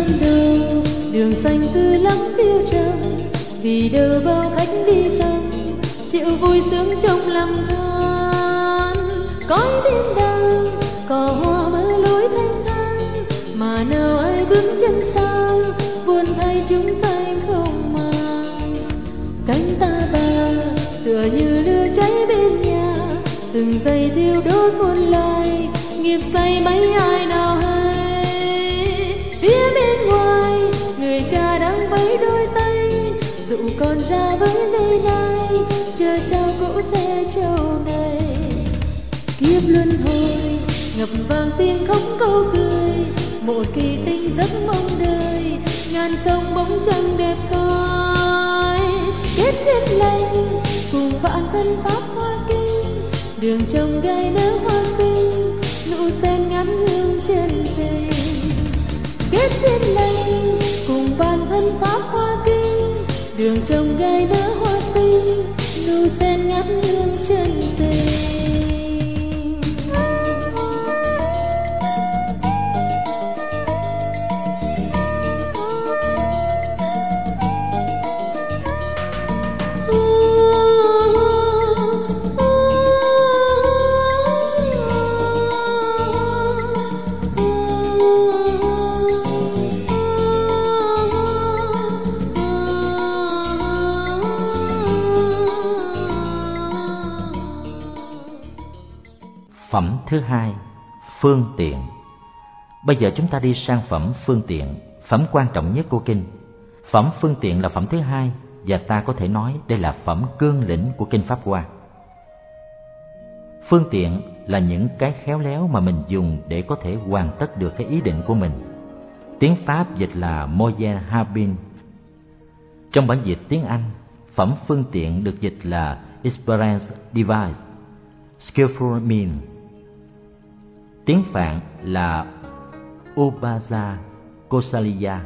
hương đầu, đường xanh tươi lắm phiêu trầm, vì đâu bao khách đi tâm, chịu vui sướng trong lòng than. Cõi thiên đàng có hoa mơ lối thanh thang, mà nào ai bước chân sang, buồn thay chúng sanh không màng. Cánh ta bà tựa như lửa cháy bên nhà, từng giây thiêu đốt muôn loài, nghiệp say mấy ai nào hay. Phía bên ngoài người cha đang vẫy đôi tay, dụ con ra với nơi này, chờ trao cỗ xe trâu này. Kiếp luân hồi ngập vàng tiếng khóc câu cười, một kỳ tinh giấc mong đời, ngàn sông bóng trăng đẹp coi. Kết duyên lành cùng vạn thân pháp hoa kinh, đường trồng gai nở hoa xinh, nụ sen ngắm hương chân tình. Kết duyên lành cùng vạn thân pháp hoa kinh, đường trồng gai nở hoa xinh, nụ sen ngắm hương chân tình. Phẩm thứ hai, phương tiện. Bây giờ chúng ta đi sang phẩm phương tiện, phẩm quan trọng nhất của kinh. Phẩm phương tiện là phẩm thứ hai, và ta có thể nói đây là phẩm cương lĩnh của kinh Pháp Hoa. Phương tiện là những cái khéo léo mà mình dùng để có thể hoàn tất được cái ý định của mình. Tiếng Pháp dịch là moyen habile. Trong bản dịch tiếng Anh, phẩm phương tiện được dịch là experience device, skillful means. Tiếng Phạn là Upaja Kosaliya,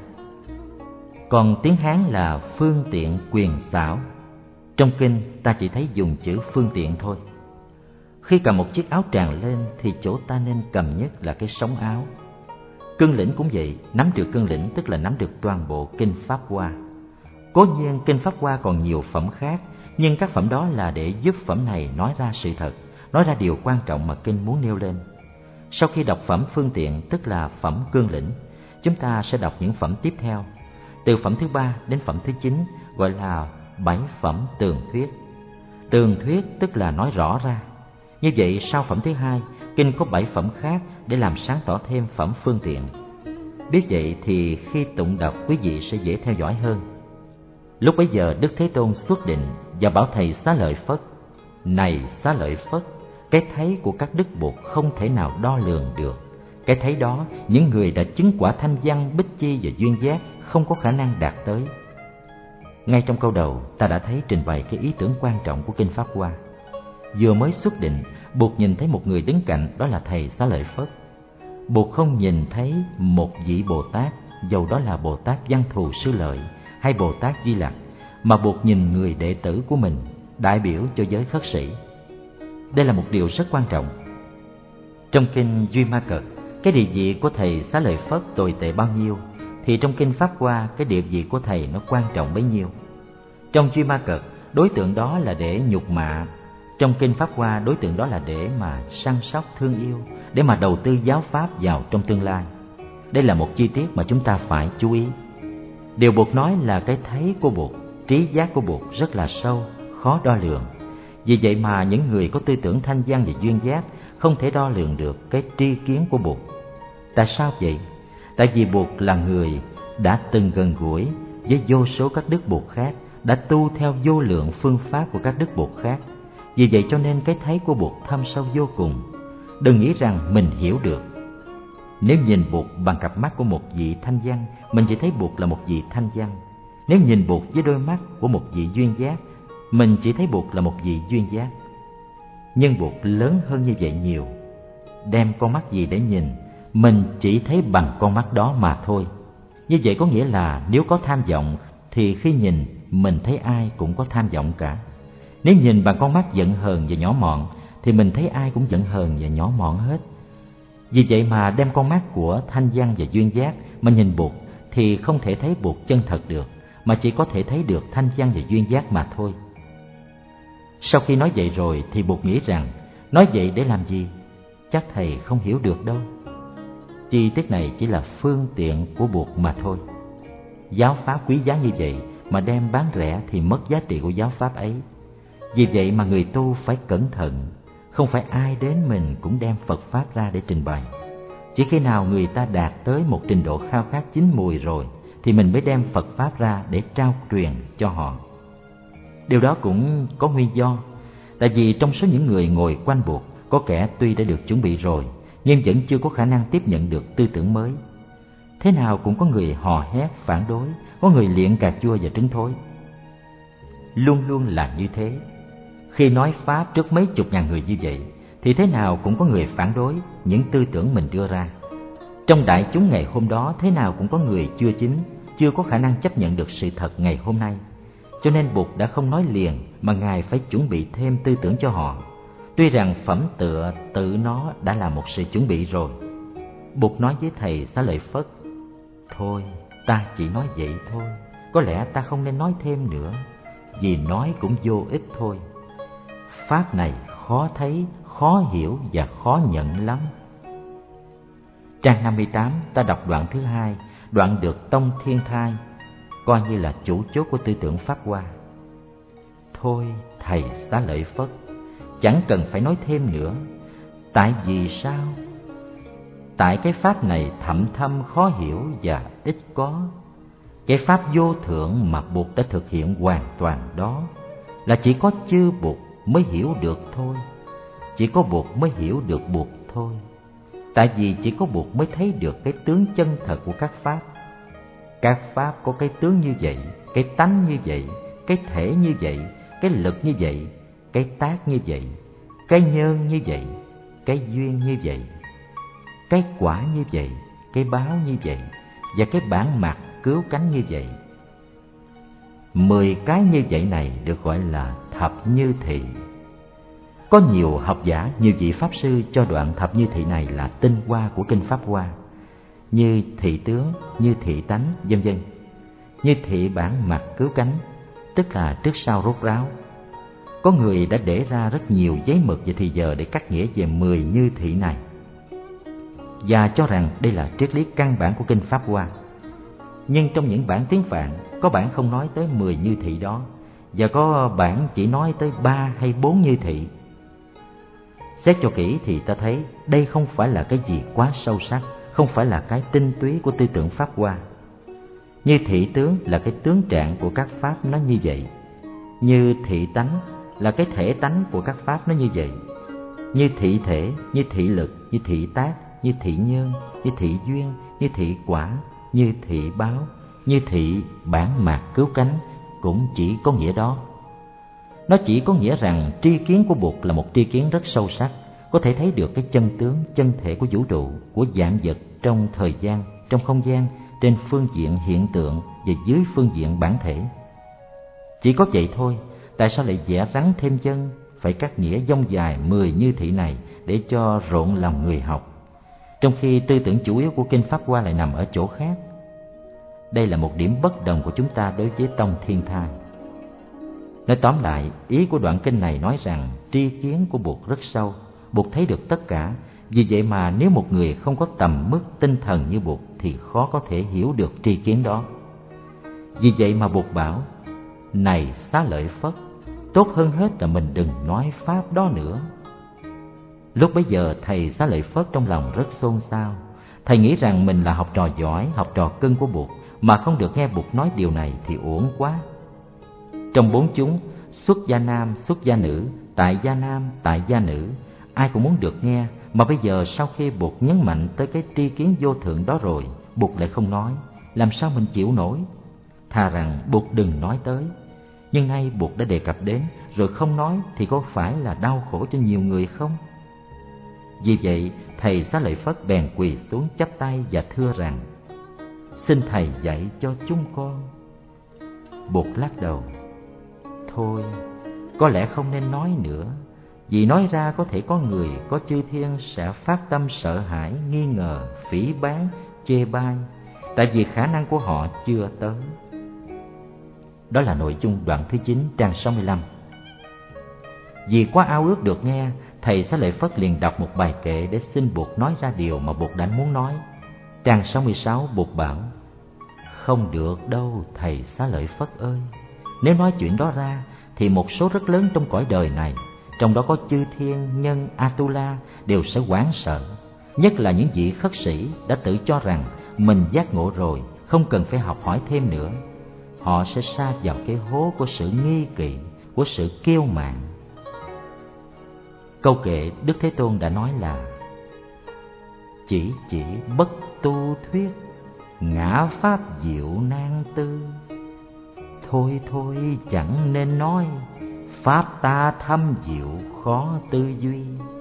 còn tiếng Hán là phương tiện quyền xảo. Trong kinh ta chỉ thấy dùng chữ phương tiện thôi. Khi cầm một chiếc áo tràng lên thì chỗ ta nên cầm nhất là cái sống áo. Cương lĩnh cũng vậy, nắm được cương lĩnh tức là nắm được toàn bộ kinh Pháp Hoa. Cố nhiên kinh Pháp Hoa còn nhiều phẩm khác, nhưng các phẩm đó là để giúp phẩm này nói ra sự thật, nói ra điều quan trọng mà kinh muốn nêu lên. Sau khi đọc phẩm phương tiện tức là phẩm cương lĩnh, chúng ta sẽ đọc những phẩm tiếp theo. Từ phẩm thứ 3 đến phẩm thứ 9 gọi là 7 phẩm tường thuyết. Tường thuyết tức là nói rõ ra. Như vậy sau phẩm thứ 2, kinh có 7 phẩm khác để làm sáng tỏ thêm phẩm phương tiện. Biết vậy thì khi tụng đọc quý vị sẽ dễ theo dõi hơn. Lúc bấy giờ Đức Thế Tôn xuất định và bảo thầy Xá Lợi Phất: Này Xá Lợi Phất, cái thấy của các đức Bụt không thể nào đo lường được. Cái thấy đó, những người đã chứng quả thanh văn, bích chi và duyên giác không có khả năng đạt tới. Ngay trong câu đầu, ta đã thấy trình bày cái ý tưởng quan trọng của kinh Pháp Hoa. Vừa mới xuất định, Bụt nhìn thấy một người đứng cạnh, đó là thầy Xá Lợi Phất. Bụt không nhìn thấy một vị Bồ Tát, dầu đó là Bồ Tát Văn Thù Sư Lợi hay Bồ Tát Di Lặc, mà Bụt nhìn người đệ tử của mình, đại biểu cho giới khất sĩ. Đây là một điều rất quan trọng. Trong kinh Duy Ma Cật, cái địa vị của thầy Xá Lợi Phất tồi tệ bao nhiêu, thì trong kinh Pháp Hoa cái địa vị của thầy nó quan trọng bấy nhiêu. Trong Duy Ma Cật, đối tượng đó là để nhục mạ. Trong kinh Pháp Hoa, đối tượng đó là để mà săn sóc thương yêu, để mà đầu tư giáo pháp vào trong tương lai. Đây là một chi tiết mà chúng ta phải chú ý. Điều Bụt nói là cái thấy của Bụt, trí giác của Bụt rất là sâu, khó đo lường. Vì vậy mà những người có tư tưởng thanh văn và duyên giác không thể đo lường được cái tri kiến của Bụt. Tại sao vậy? Tại vì Bụt là người đã từng gần gũi với vô số các đức Bụt khác, đã tu theo vô lượng phương pháp của các đức Bụt khác. Vì vậy cho nên cái thấy của Bụt thâm sâu vô cùng. Đừng nghĩ rằng mình hiểu được. Nếu nhìn Bụt bằng cặp mắt của một vị thanh văn, mình chỉ thấy Bụt là một vị thanh văn. Nếu nhìn Bụt với đôi mắt của một vị duyên giác, mình chỉ thấy Bụt là một vị duyên giác. Nhưng Bụt lớn hơn như vậy nhiều. Đem con mắt gì để nhìn, mình chỉ thấy bằng con mắt đó mà thôi. Như vậy có nghĩa là nếu có tham vọng thì khi nhìn mình thấy ai cũng có tham vọng cả. Nếu nhìn bằng con mắt giận hờn và nhỏ mọn thì mình thấy ai cũng giận hờn và nhỏ mọn hết. Vì vậy mà đem con mắt của thanh văn và duyên giác mà nhìn Bụt thì không thể thấy Bụt chân thật được, mà chỉ có thể thấy được thanh văn và duyên giác mà thôi. Sau khi nói vậy rồi thì Bụt nghĩ rằng nói vậy để làm gì? Chắc thầy không hiểu được đâu. Chi tiết này chỉ là phương tiện của Bụt mà thôi. Giáo pháp quý giá như vậy mà đem bán rẻ thì mất giá trị của giáo pháp ấy. Vì vậy mà người tu phải cẩn thận, không phải ai đến mình cũng đem Phật pháp ra để trình bày. Chỉ khi nào người ta đạt tới một trình độ khao khát chín mùi rồi thì mình mới đem Phật pháp ra để trao truyền cho họ. Điều đó cũng có nguyên do, tại vì trong số những người ngồi quanh Bụt, có kẻ tuy đã được chuẩn bị rồi nhưng vẫn chưa có khả năng tiếp nhận được tư tưởng mới. Thế nào cũng có người hò hét phản đối, có người liệng cà chua và trứng thối. Luôn luôn là như thế. Khi nói pháp trước mấy chục ngàn người như vậy thì thế nào cũng có người phản đối những tư tưởng mình đưa ra. Trong đại chúng ngày hôm đó thế nào cũng có người chưa chín, chưa có khả năng chấp nhận được sự thật ngày hôm nay. Cho nên Bụt đã không nói liền mà Ngài phải chuẩn bị thêm tư tưởng cho họ. Tuy rằng phẩm tựa tự nó đã là một sự chuẩn bị rồi. Bụt nói với thầy Xá Lợi Phất: thôi, ta chỉ nói vậy thôi, có lẽ ta không nên nói thêm nữa, vì nói cũng vô ích thôi. Pháp này khó thấy, khó hiểu và khó nhận lắm. Trang 58 ta đọc đoạn thứ 2, đoạn được Tông Thiên Thai coi như là chủ chốt của tư tưởng Pháp Hoa. Thôi thầy Xá Lợi Phất, chẳng cần phải nói thêm nữa. Tại vì sao? Tại cái pháp này thậm thâm khó hiểu và ít có. Cái pháp vô thượng mà Bụt đã thực hiện hoàn toàn đó là chỉ có chư Bụt mới hiểu được thôi. Chỉ có Bụt mới hiểu được Bụt thôi. Tại vì chỉ có Bụt mới thấy được cái tướng chân thật của các pháp. Các pháp có cái tướng như vậy, cái tánh như vậy, cái thể như vậy, cái lực như vậy, cái tác như vậy, cái nhân như vậy, cái duyên như vậy, cái quả như vậy, cái báo như vậy, và cái bản mặt cứu cánh như vậy. 10 cái như vậy này được gọi là thập như thị. Có nhiều học giả, nhiều vị Pháp Sư cho đoạn thập như thị này là tinh hoa của Kinh Pháp Hoa, như thị tướng, như thị tánh, vân vân. Như thị bản mặt cứu cánh, tức là trước sau rốt ráo. Có người đã để ra rất nhiều giấy mực và thì giờ để cắt nghĩa về 10 như thị này, và cho rằng đây là triết lý căn bản của Kinh Pháp Hoa. Nhưng trong những bản tiếng Phạn, có bản không nói tới 10 như thị đó, và có bản chỉ nói tới 3 hay 4 như thị. Xét cho kỹ thì ta thấy đây không phải là cái gì quá sâu sắc, không phải là cái tinh túy của tư tưởng Pháp Hoa. Như thị tướng là cái tướng trạng của các pháp nó như vậy. Như thị tánh là cái thể tánh của các pháp nó như vậy. Như thị thể, như thị lực, như thị tác, như thị nhân, như thị duyên, như thị quả, như thị báo, như thị bản mạc cứu cánh cũng chỉ có nghĩa đó. Nó chỉ có nghĩa rằng tri kiến của Bụt là một tri kiến rất sâu sắc, có thể thấy được cái chân tướng, chân thể của vũ trụ, của vạn vật trong thời gian, trong không gian, trên phương diện hiện tượng và dưới phương diện bản thể. Chỉ có vậy thôi, tại sao lại vẽ rắn thêm chân, phải cắt nghĩa dông dài 10 như thị này để cho rộn lòng người học, trong khi tư tưởng chủ yếu của Kinh Pháp Hoa lại nằm ở chỗ khác. Đây là một điểm bất đồng của chúng ta đối với Tông Thiên Thai. Nói tóm lại, ý của đoạn kinh này nói rằng tri kiến của Bụt rất sâu, Bụt thấy được tất cả. Vì vậy mà nếu một người không có tầm mức tinh thần như Bụt thì khó có thể hiểu được tri kiến đó. Vì vậy mà Bụt bảo: này Xá Lợi Phất, tốt hơn hết là mình đừng nói pháp đó nữa. Lúc bấy giờ thầy Xá Lợi Phất trong lòng rất xôn xao. Thầy nghĩ rằng mình là học trò giỏi, học trò cưng của Bụt, mà không được nghe Bụt nói điều này thì uổng quá. Trong 4 chúng, xuất gia nam, xuất gia nữ, tại gia nam, tại gia nữ, ai cũng muốn được nghe, mà bây giờ sau khi Bụt nhấn mạnh tới cái tri kiến vô thượng đó rồi, Bụt lại không nói, làm sao mình chịu nổi? Thà rằng Bụt đừng nói tới. Nhưng nay Bụt đã đề cập đến, rồi không nói thì có phải là đau khổ cho nhiều người không? Vì vậy, thầy Xá Lợi Phất bèn quỳ xuống chắp tay và thưa rằng: xin thầy dạy cho chúng con. Bụt lắc đầu: thôi, có lẽ không nên nói nữa, vì nói ra có thể có người, có chư thiên sẽ phát tâm sợ hãi, nghi ngờ, phỉ báng, chê bai. tại vì khả năng của họ chưa tới. Đó là nội dung đoạn thứ 9 trang 65. Vì quá ao ước được nghe, thầy Xá Lợi Phất liền đọc một bài kệ để xin Bụt nói ra điều mà Bụt đã muốn nói. Trang 66 Bụt bảo: không được đâu thầy Xá Lợi Phất ơi, nếu nói chuyện đó ra thì một số rất lớn trong cõi đời này, trong đó có chư thiên, nhân, Atula đều sẽ hoảng sợ. Nhất là những vị khất sĩ đã tự cho rằng mình giác ngộ rồi, không cần phải học hỏi thêm nữa. Họ sẽ sa vào cái hố của sự nghi kỵ, của sự kiêu mạn. Câu kệ Đức Thế Tôn đã nói là: chỉ bất tu thuyết, ngã pháp diệu nan tư. Thôi chẳng nên nói, pháp ta thâm diệu khó tư duy.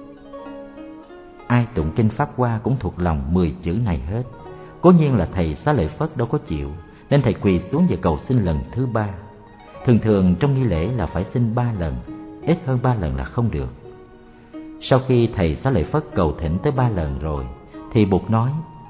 Ai tụng kinh Pháp Hoa cũng thuộc lòng 10 chữ này hết. Cố nhiên là thầy Xá Lợi Phất đâu có chịu, nên thầy quỳ xuống và cầu xin lần thứ 3. Thường trong nghi lễ là phải xin 3 lần, ít hơn 3 lần là không được. Sau khi thầy Xá Lợi Phất cầu thỉnh tới 3 lần rồi, thì Bụt nói: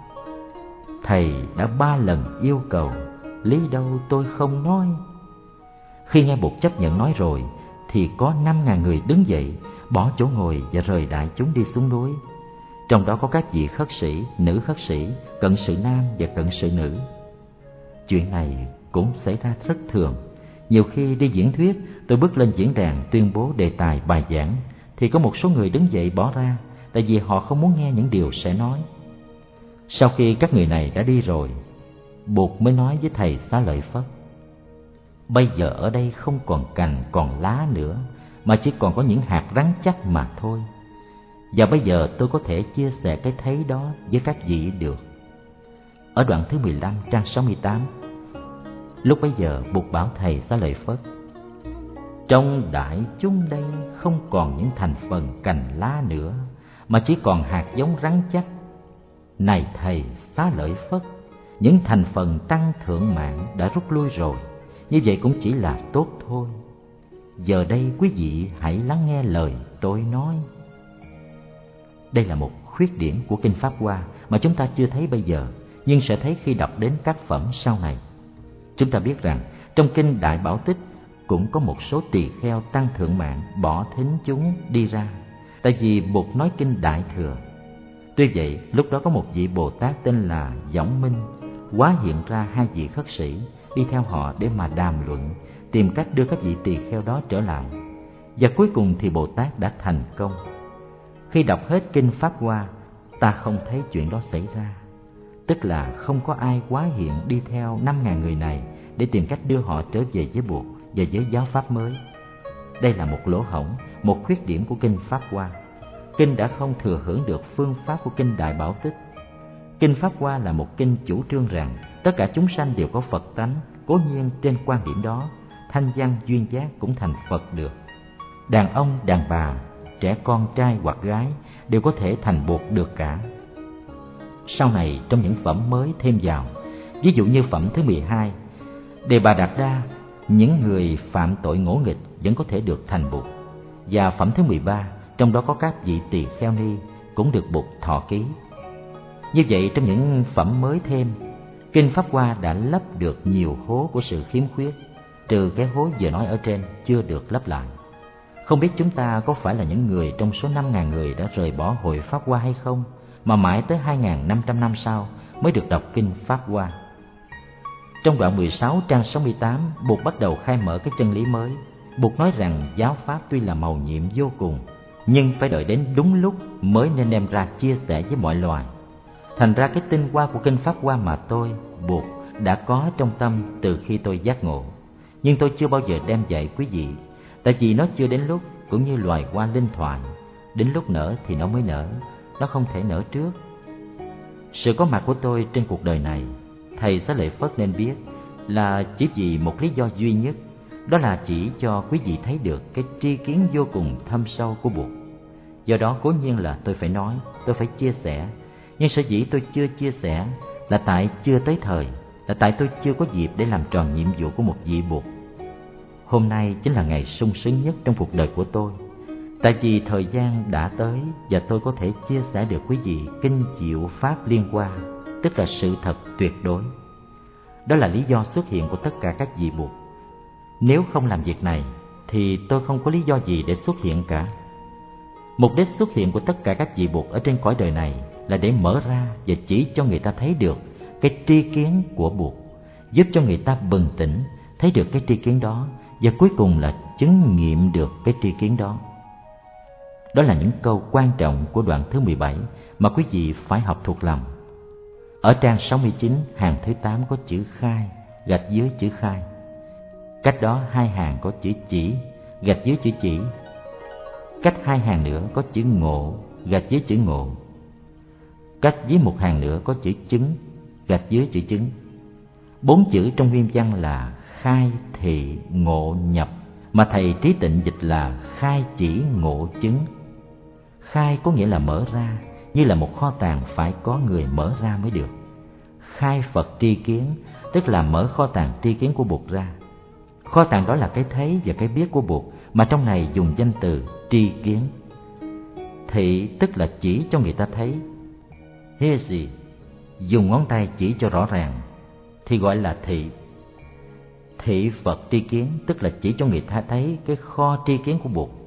thầy đã 3 lần yêu cầu, lý đâu tôi không nói. Khi nghe Bụt chấp nhận nói rồi, thì có 5.000 người đứng dậy, bỏ chỗ ngồi và rời đại chúng đi xuống núi. Trong đó có các vị khất sĩ, nữ khất sĩ, cận sự nam và cận sự nữ. Chuyện này cũng xảy ra rất thường. Nhiều khi đi diễn thuyết, tôi bước lên diễn đàn tuyên bố đề tài bài giảng, thì có một số người đứng dậy bỏ ra, tại vì họ không muốn nghe những điều sẽ nói. Sau khi các người này đã đi rồi, Bụt mới nói với thầy Xá Lợi Phất: bây giờ ở đây không còn cành còn lá nữa, mà chỉ còn có những hạt rắn chắc mà thôi. Và bây giờ tôi có thể chia sẻ cái thấy đó với các vị được. Ở đoạn thứ 15 trang 68, lúc bấy giờ Bụt bảo thầy Xá Lợi Phất: trong đại chúng đây không còn những thành phần cành lá nữa, mà chỉ còn hạt giống rắn chắc. Này thầy Xá Lợi Phất, những thành phần tăng thượng mạng đã rút lui rồi, như vậy cũng chỉ là tốt thôi. Giờ đây quý vị hãy lắng nghe lời tôi nói. Đây là một khuyết điểm của kinh Pháp Hoa mà chúng ta chưa thấy bây giờ, nhưng sẽ thấy khi đọc đến các phẩm sau này. Chúng ta biết rằng trong kinh Đại Bảo Tích cũng có một số tỳ kheo tăng thượng mạng bỏ thính chúng đi ra, tại vì Bụt nói kinh Đại Thừa. Tuy vậy, lúc đó có một vị Bồ Tát tên là Võng Minh hóa hiện ra 2 vị khất sĩ, đi theo họ để mà đàm luận, tìm cách đưa các vị tỳ kheo đó trở lại. Và cuối cùng thì Bồ Tát đã thành công. Khi đọc hết kinh Pháp Hoa, ta không thấy chuyện đó xảy ra. Tức là không có ai hóa hiện đi theo 5.000 người này để tìm cách đưa họ trở về với Bụt và với giáo pháp mới. Đây là một lỗ hổng, một khuyết điểm của kinh Pháp Hoa. Kinh đã không thừa hưởng được phương pháp của kinh Đại Bảo Tích. Kinh Pháp Hoa là một kinh chủ trương rằng tất cả chúng sanh đều có Phật tánh. Cố nhiên trên quan điểm đó, thanh văn duyên giác cũng thành Phật được. Đàn ông, đàn bà, trẻ con trai hoặc gái đều có thể thành Bụt được cả. Sau này trong những phẩm mới thêm vào, ví dụ như phẩm thứ 12, Đề Bà Đạt Đa, những người phạm tội ngỗ nghịch vẫn có thể được thành Bụt. Và phẩm thứ 13, trong đó có các vị tỳ kheo ni cũng được Bụt thọ ký. Như vậy trong những phẩm mới thêm, kinh Pháp Hoa đã lấp được nhiều hố của sự khiếm khuyết, trừ cái hố vừa nói ở trên chưa được lấp lại. Không biết chúng ta có phải là những người trong số 5.000 người đã rời bỏ hội Pháp Hoa hay không, mà mãi tới 2.500 năm sau mới được đọc kinh Pháp Hoa. Trong đoạn 16 trang 68, Bụt bắt đầu khai mở cái chân lý mới. Bụt nói rằng giáo pháp tuy là mầu nhiệm vô cùng, nhưng phải đợi đến đúng lúc mới nên đem ra chia sẻ với mọi loài. Thành ra cái tinh hoa của kinh Pháp Hoa mà tôi, Bụt, đã có trong tâm từ khi tôi giác ngộ. Nhưng tôi chưa bao giờ đem dạy quý vị, tại vì nó chưa đến lúc, cũng như loài hoa linh thoại. Đến lúc nở thì nó mới nở, nó không thể nở trước. Sự có mặt của tôi trên cuộc đời này, thầy Xá Lợi Phất nên biết là chỉ vì một lý do duy nhất, đó là chỉ cho quý vị thấy được cái tri kiến vô cùng thâm sâu của Bụt. Do đó cố nhiên là tôi phải nói, tôi phải chia sẻ. Nhưng sở dĩ tôi chưa chia sẻ là tại chưa tới thời, là tại tôi chưa có dịp để làm tròn nhiệm vụ của một vị Bụt. Hôm nay chính là ngày sung sướng nhất trong cuộc đời của tôi, tại vì thời gian đã tới và tôi có thể chia sẻ được quý vị kinh diệu pháp liên hoa, tức là sự thật tuyệt đối. Đó là lý do xuất hiện của tất cả các vị Bụt. Nếu không làm việc này thì tôi không có lý do gì để xuất hiện cả. Mục đích xuất hiện của tất cả các vị Bụt ở trên cõi đời này là để mở ra và chỉ cho người ta thấy được cái tri kiến của Bụt, giúp cho người ta bừng tỉnh, thấy được cái tri kiến đó, và cuối cùng là chứng nghiệm được cái tri kiến đó. Đó là những câu quan trọng của đoạn thứ 17 mà quý vị phải học thuộc lòng. Ở trang 69, hàng thứ 8 có chữ khai, gạch dưới chữ khai. Cách đó 2 hàng có chữ chỉ, gạch dưới chữ chỉ. Cách 2 hàng nữa có chữ ngộ, gạch dưới chữ ngộ. Cách dưới 1 hàng nữa có chữ chứng, gạch dưới chữ chứng. 4 chữ trong nguyên văn là khai thị ngộ nhập, mà thầy Trí Tịnh dịch là khai chỉ ngộ chứng. Khai có nghĩa là mở ra, như là một kho tàng phải có người mở ra mới được. Khai Phật tri kiến, tức là mở kho tàng tri kiến của Bụt ra. Kho tàng đó là cái thấy và cái biết của Bụt, mà trong này dùng danh từ tri kiến. Thị tức là chỉ cho người ta thấy. Hear gì? Dùng ngón tay chỉ cho rõ ràng thì gọi là thị. Thị Phật tri kiến tức là chỉ cho người ta thấy cái kho tri kiến của Bụt.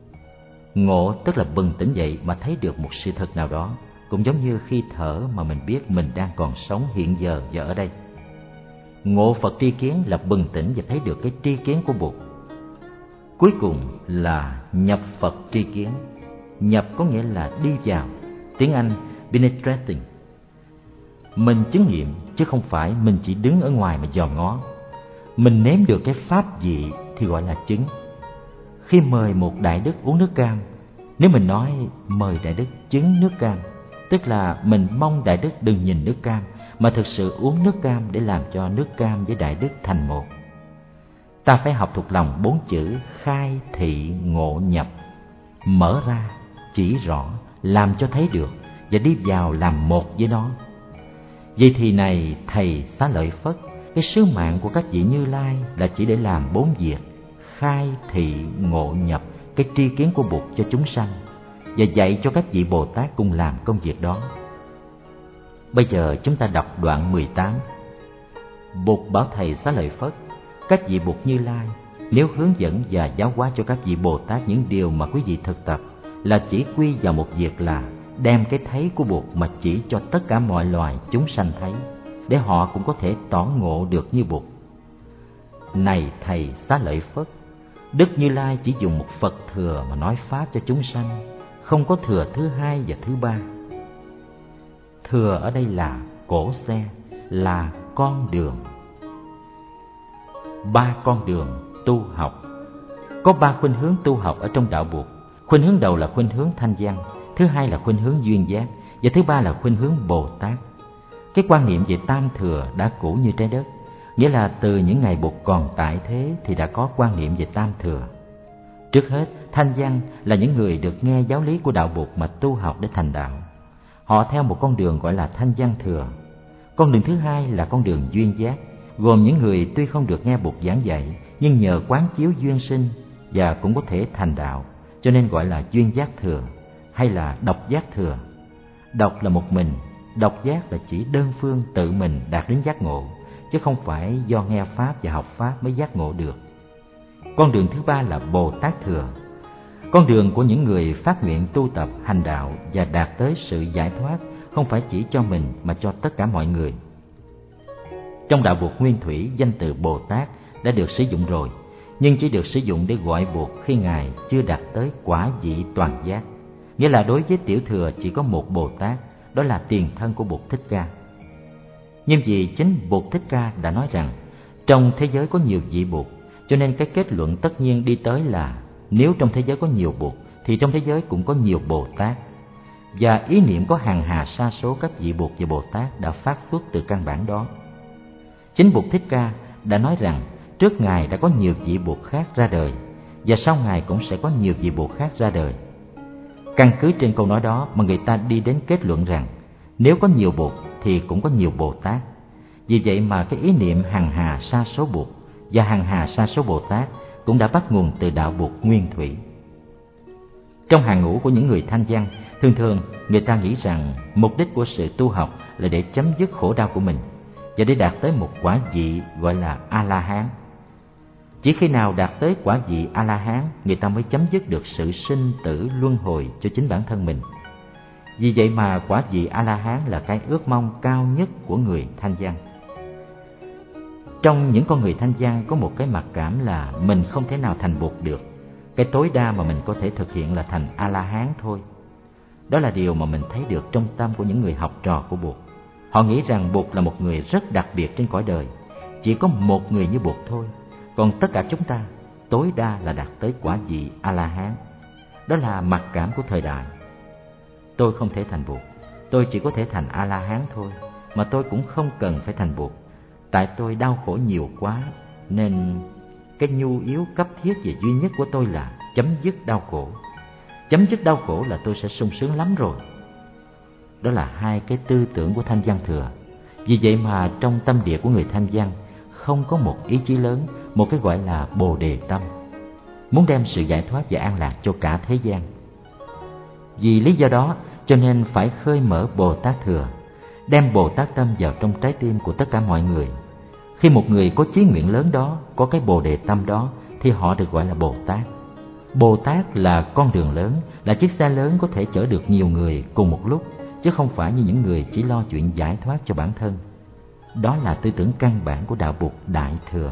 Ngộ tức là bừng tỉnh dậy mà thấy được một sự thật nào đó, cũng giống như khi thở mà mình biết mình đang còn sống hiện giờ và ở đây. Ngộ Phật tri kiến là bừng tỉnh và thấy được cái tri kiến của Bụt. Cuối cùng là nhập Phật tri kiến. Nhập có nghĩa là đi vào, tiếng Anh penetrating. Mình chứng nghiệm chứ không phải mình chỉ đứng ở ngoài mà dòm ngó. Mình nếm được cái pháp vị thì gọi là chứng. Khi mời một đại đức uống nước cam, nếu mình nói mời đại đức chứng nước cam, tức là mình mong đại đức đừng nhìn nước cam, mà thực sự uống nước cam để làm cho nước cam với đại đức thành một. Ta phải học thuộc lòng 4 chữ khai thị ngộ nhập. Mở ra, chỉ rõ, làm cho thấy được, và đi vào làm một với nó. Vậy thì này thầy Xá Lợi Phất, cái sứ mạng của các vị Như Lai là chỉ để làm 4 việc: khai thị ngộ nhập cái tri kiến của Bụt cho chúng sanh, và dạy cho các vị Bồ Tát cùng làm công việc đó. Bây giờ chúng ta đọc đoạn 18. Bụt bảo thầy Xá Lợi Phất: các vị Bụt Như Lai nếu hướng dẫn và giáo hóa cho các vị Bồ Tát những điều mà quý vị thực tập, là chỉ quy vào một việc là đem cái thấy của Bụt mà chỉ cho tất cả mọi loài chúng sanh thấy, để họ cũng có thể tỏ ngộ được như Bụt. Này thầy Xá Lợi Phất, Đức Như Lai chỉ dùng một Phật thừa mà nói pháp cho chúng sanh, không có thừa thứ hai và thứ ba. Thừa ở đây là cổ xe, là con đường. 3 con đường tu học. Có 3 khuynh hướng tu học ở trong đạo Bụt. Khuynh hướng đầu là khuynh hướng thanh văn, thứ hai là khuynh hướng duyên giác, và thứ ba là khuynh hướng Bồ Tát. Cái quan niệm về tam thừa đã cũ như trái đất, nghĩa là từ những ngày Bụt còn tại thế thì đã có quan niệm về tam thừa. Trước hết, thanh văn là những người được nghe giáo lý của đạo Bụt mà tu học để thành đạo. Họ theo một con đường gọi là thanh văn thừa. Con đường thứ hai là con đường duyên giác, gồm những người tuy không được nghe Bụt giảng dạy, nhưng nhờ quán chiếu duyên sinh và cũng có thể thành đạo, cho nên gọi là duyên giác thừa hay là độc giác thừa. Độc là một mình, độc giác là chỉ đơn phương tự mình đạt đến giác ngộ, chứ không phải do nghe pháp và học pháp mới giác ngộ được. Con đường thứ ba là Bồ Tát thừa, con đường của những người phát nguyện tu tập hành đạo và đạt tới sự giải thoát, không phải chỉ cho mình mà cho tất cả mọi người. Trong đạo Bụt nguyên thủy, danh từ Bồ Tát đã được sử dụng rồi, nhưng chỉ được sử dụng để gọi Bụt khi Ngài chưa đạt tới quả vị toàn giác. Nghĩa là đối với tiểu thừa chỉ có một Bồ Tát, đó là tiền thân của Bụt Thích Ca. Nhưng vì chính Bụt Thích Ca đã nói rằng trong thế giới có nhiều vị Bụt, cho nên cái kết luận tất nhiên đi tới là nếu trong thế giới có nhiều Bụt thì trong thế giới cũng có nhiều Bồ Tát. Và ý niệm có hàng hà sa số các vị Bụt và Bồ Tát đã phát xuất từ căn bản đó. Chính Bụt Thích Ca đã nói rằng trước Ngài đã có nhiều vị Bụt khác ra đời, và sau Ngài cũng sẽ có nhiều vị Bụt khác ra đời. Căn cứ trên câu nói đó mà người ta đi đến kết luận rằng nếu có nhiều Bụt thì cũng có nhiều Bồ Tát. Vì vậy mà cái ý niệm hằng hà sa số Bụt và hằng hà sa số Bồ Tát cũng đã bắt nguồn từ đạo Bụt nguyên thủy. Trong hàng ngũ của những người thanh văn Thường thường người ta nghĩ rằng mục đích của sự tu học là để chấm dứt khổ đau của mình và để đạt tới một quả vị gọi là A-la-hán. Chỉ khi nào đạt tới quả vị A-la-hán, người ta mới chấm dứt được sự sinh tử luân hồi cho chính bản thân mình. Vì vậy mà quả vị A-la-hán là cái ước mong cao nhất của người thanh văn. Trong những con người thanh văn có một cái mặc cảm là mình không thể nào thành Bụt được. Cái tối đa mà mình có thể thực hiện là thành A-la-hán thôi. Đó là điều mà mình thấy được trong tâm của những người học trò của Bụt. Họ nghĩ rằng Bụt là một người rất đặc biệt trên cõi đời. Chỉ có một người như Bụt thôi. Còn tất cả chúng ta tối đa là đạt tới quả vị A-la-hán. Đó là mặc cảm của thời đại. Tôi không thể thành Bụt, tôi chỉ có thể thành A-la-hán thôi. Mà tôi cũng không cần phải thành Bụt. Tại tôi đau khổ nhiều quá, nên cái nhu yếu cấp thiết và duy nhất của tôi là chấm dứt đau khổ. Chấm dứt đau khổ là tôi sẽ sung sướng lắm rồi. Đó là hai cái tư tưởng của thanh văn thừa. Vì vậy mà trong tâm địa của người thanh văn không có một ý chí lớn, một cái gọi là Bồ Đề tâm, muốn đem sự giải thoát và an lạc cho cả thế gian. Vì lý do đó cho nên phải khơi mở Bồ Tát thừa, đem Bồ Tát tâm vào trong trái tim của tất cả mọi người. Khi một người có chí nguyện lớn đó, có cái Bồ Đề tâm đó, thì họ được gọi là Bồ Tát. Bồ Tát là con đường lớn, là chiếc xe lớn có thể chở được nhiều người cùng một lúc, chứ không phải như những người chỉ lo chuyện giải thoát cho bản thân. Đó là tư tưởng căn bản của đạo Bụt Đại Thừa.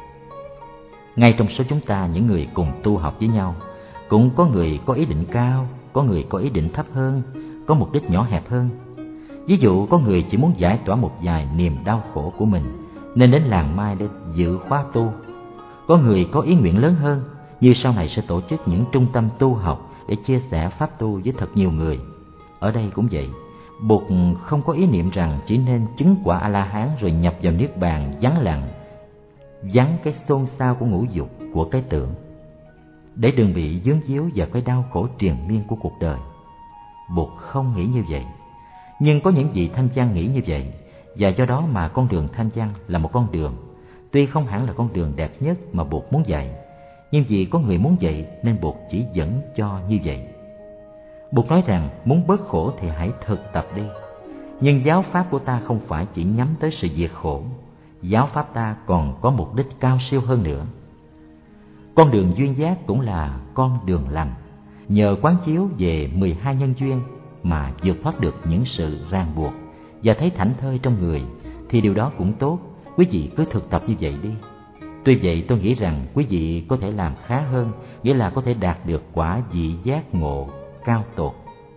Ngay trong số chúng ta, những người cùng tu học với nhau, cũng có người có ý định cao, có người có ý định thấp hơn, có mục đích nhỏ hẹp hơn. Ví dụ có người chỉ muốn giải tỏa một vài niềm đau khổ của mình, nên đến làng Mai để dự khóa tu. Có người có ý nguyện lớn hơn, như sau này sẽ tổ chức những trung tâm tu học để chia sẻ pháp tu với thật nhiều người. Ở đây cũng vậy, Bụt không có ý niệm rằng chỉ nên chứng quả A-la-hán rồi nhập vào niết bàn vắng lặng, vắng cái xôn xao của ngũ dục, của cái tưởng, để đừng bị vướng víu vào cái đau khổ triền miên của cuộc đời. Bụt không nghĩ như vậy, nhưng có những vị thanh văn nghĩ như vậy, và do đó mà con đường thanh văn là một con đường, tuy không hẳn là con đường đẹp nhất mà Bụt muốn dạy, nhưng vì có người muốn dạy nên Bụt chỉ dẫn cho như vậy. Bụt nói rằng muốn bớt khổ thì hãy thực tập đi. Nhưng giáo pháp của ta không phải chỉ nhắm tới sự diệt khổ. Giáo pháp ta còn có mục đích cao siêu hơn nữa. Con đường duyên giác cũng là con đường lành. Nhờ quán chiếu về 12 nhân duyên mà vượt thoát được những sự ràng buộc và thấy thảnh thơi trong người, thì điều đó cũng tốt. Quý vị cứ thực tập như vậy đi. Tuy vậy tôi nghĩ rằng quý vị có thể làm khá hơn, nghĩa là có thể đạt được quả vị giác ngộ cao tột.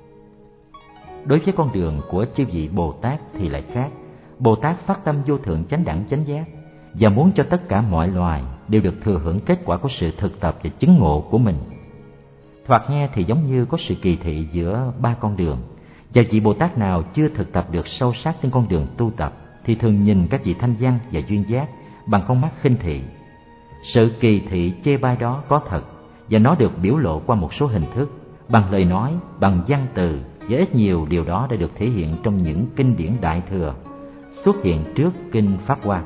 Đối với con đường của chư vị Bồ Tát thì lại khác. Bồ Tát phát tâm vô thượng chánh đẳng chánh giác và muốn cho tất cả mọi loài đều được thừa hưởng kết quả của sự thực tập và chứng ngộ của mình. Thoạt nghe thì giống như có sự kỳ thị giữa ba con đường, và vị Bồ Tát nào chưa thực tập được sâu sắc trên con đường tu tập thì thường nhìn các vị thanh văn và duyên giác bằng con mắt khinh thị. Sự kỳ thị chê bai đó có thật, và nó được biểu lộ qua một số hình thức, bằng lời nói, bằng văn từ, và ít nhiều điều đó đã được thể hiện trong những kinh điển Đại Thừa xuất hiện trước kinh Pháp Hoa.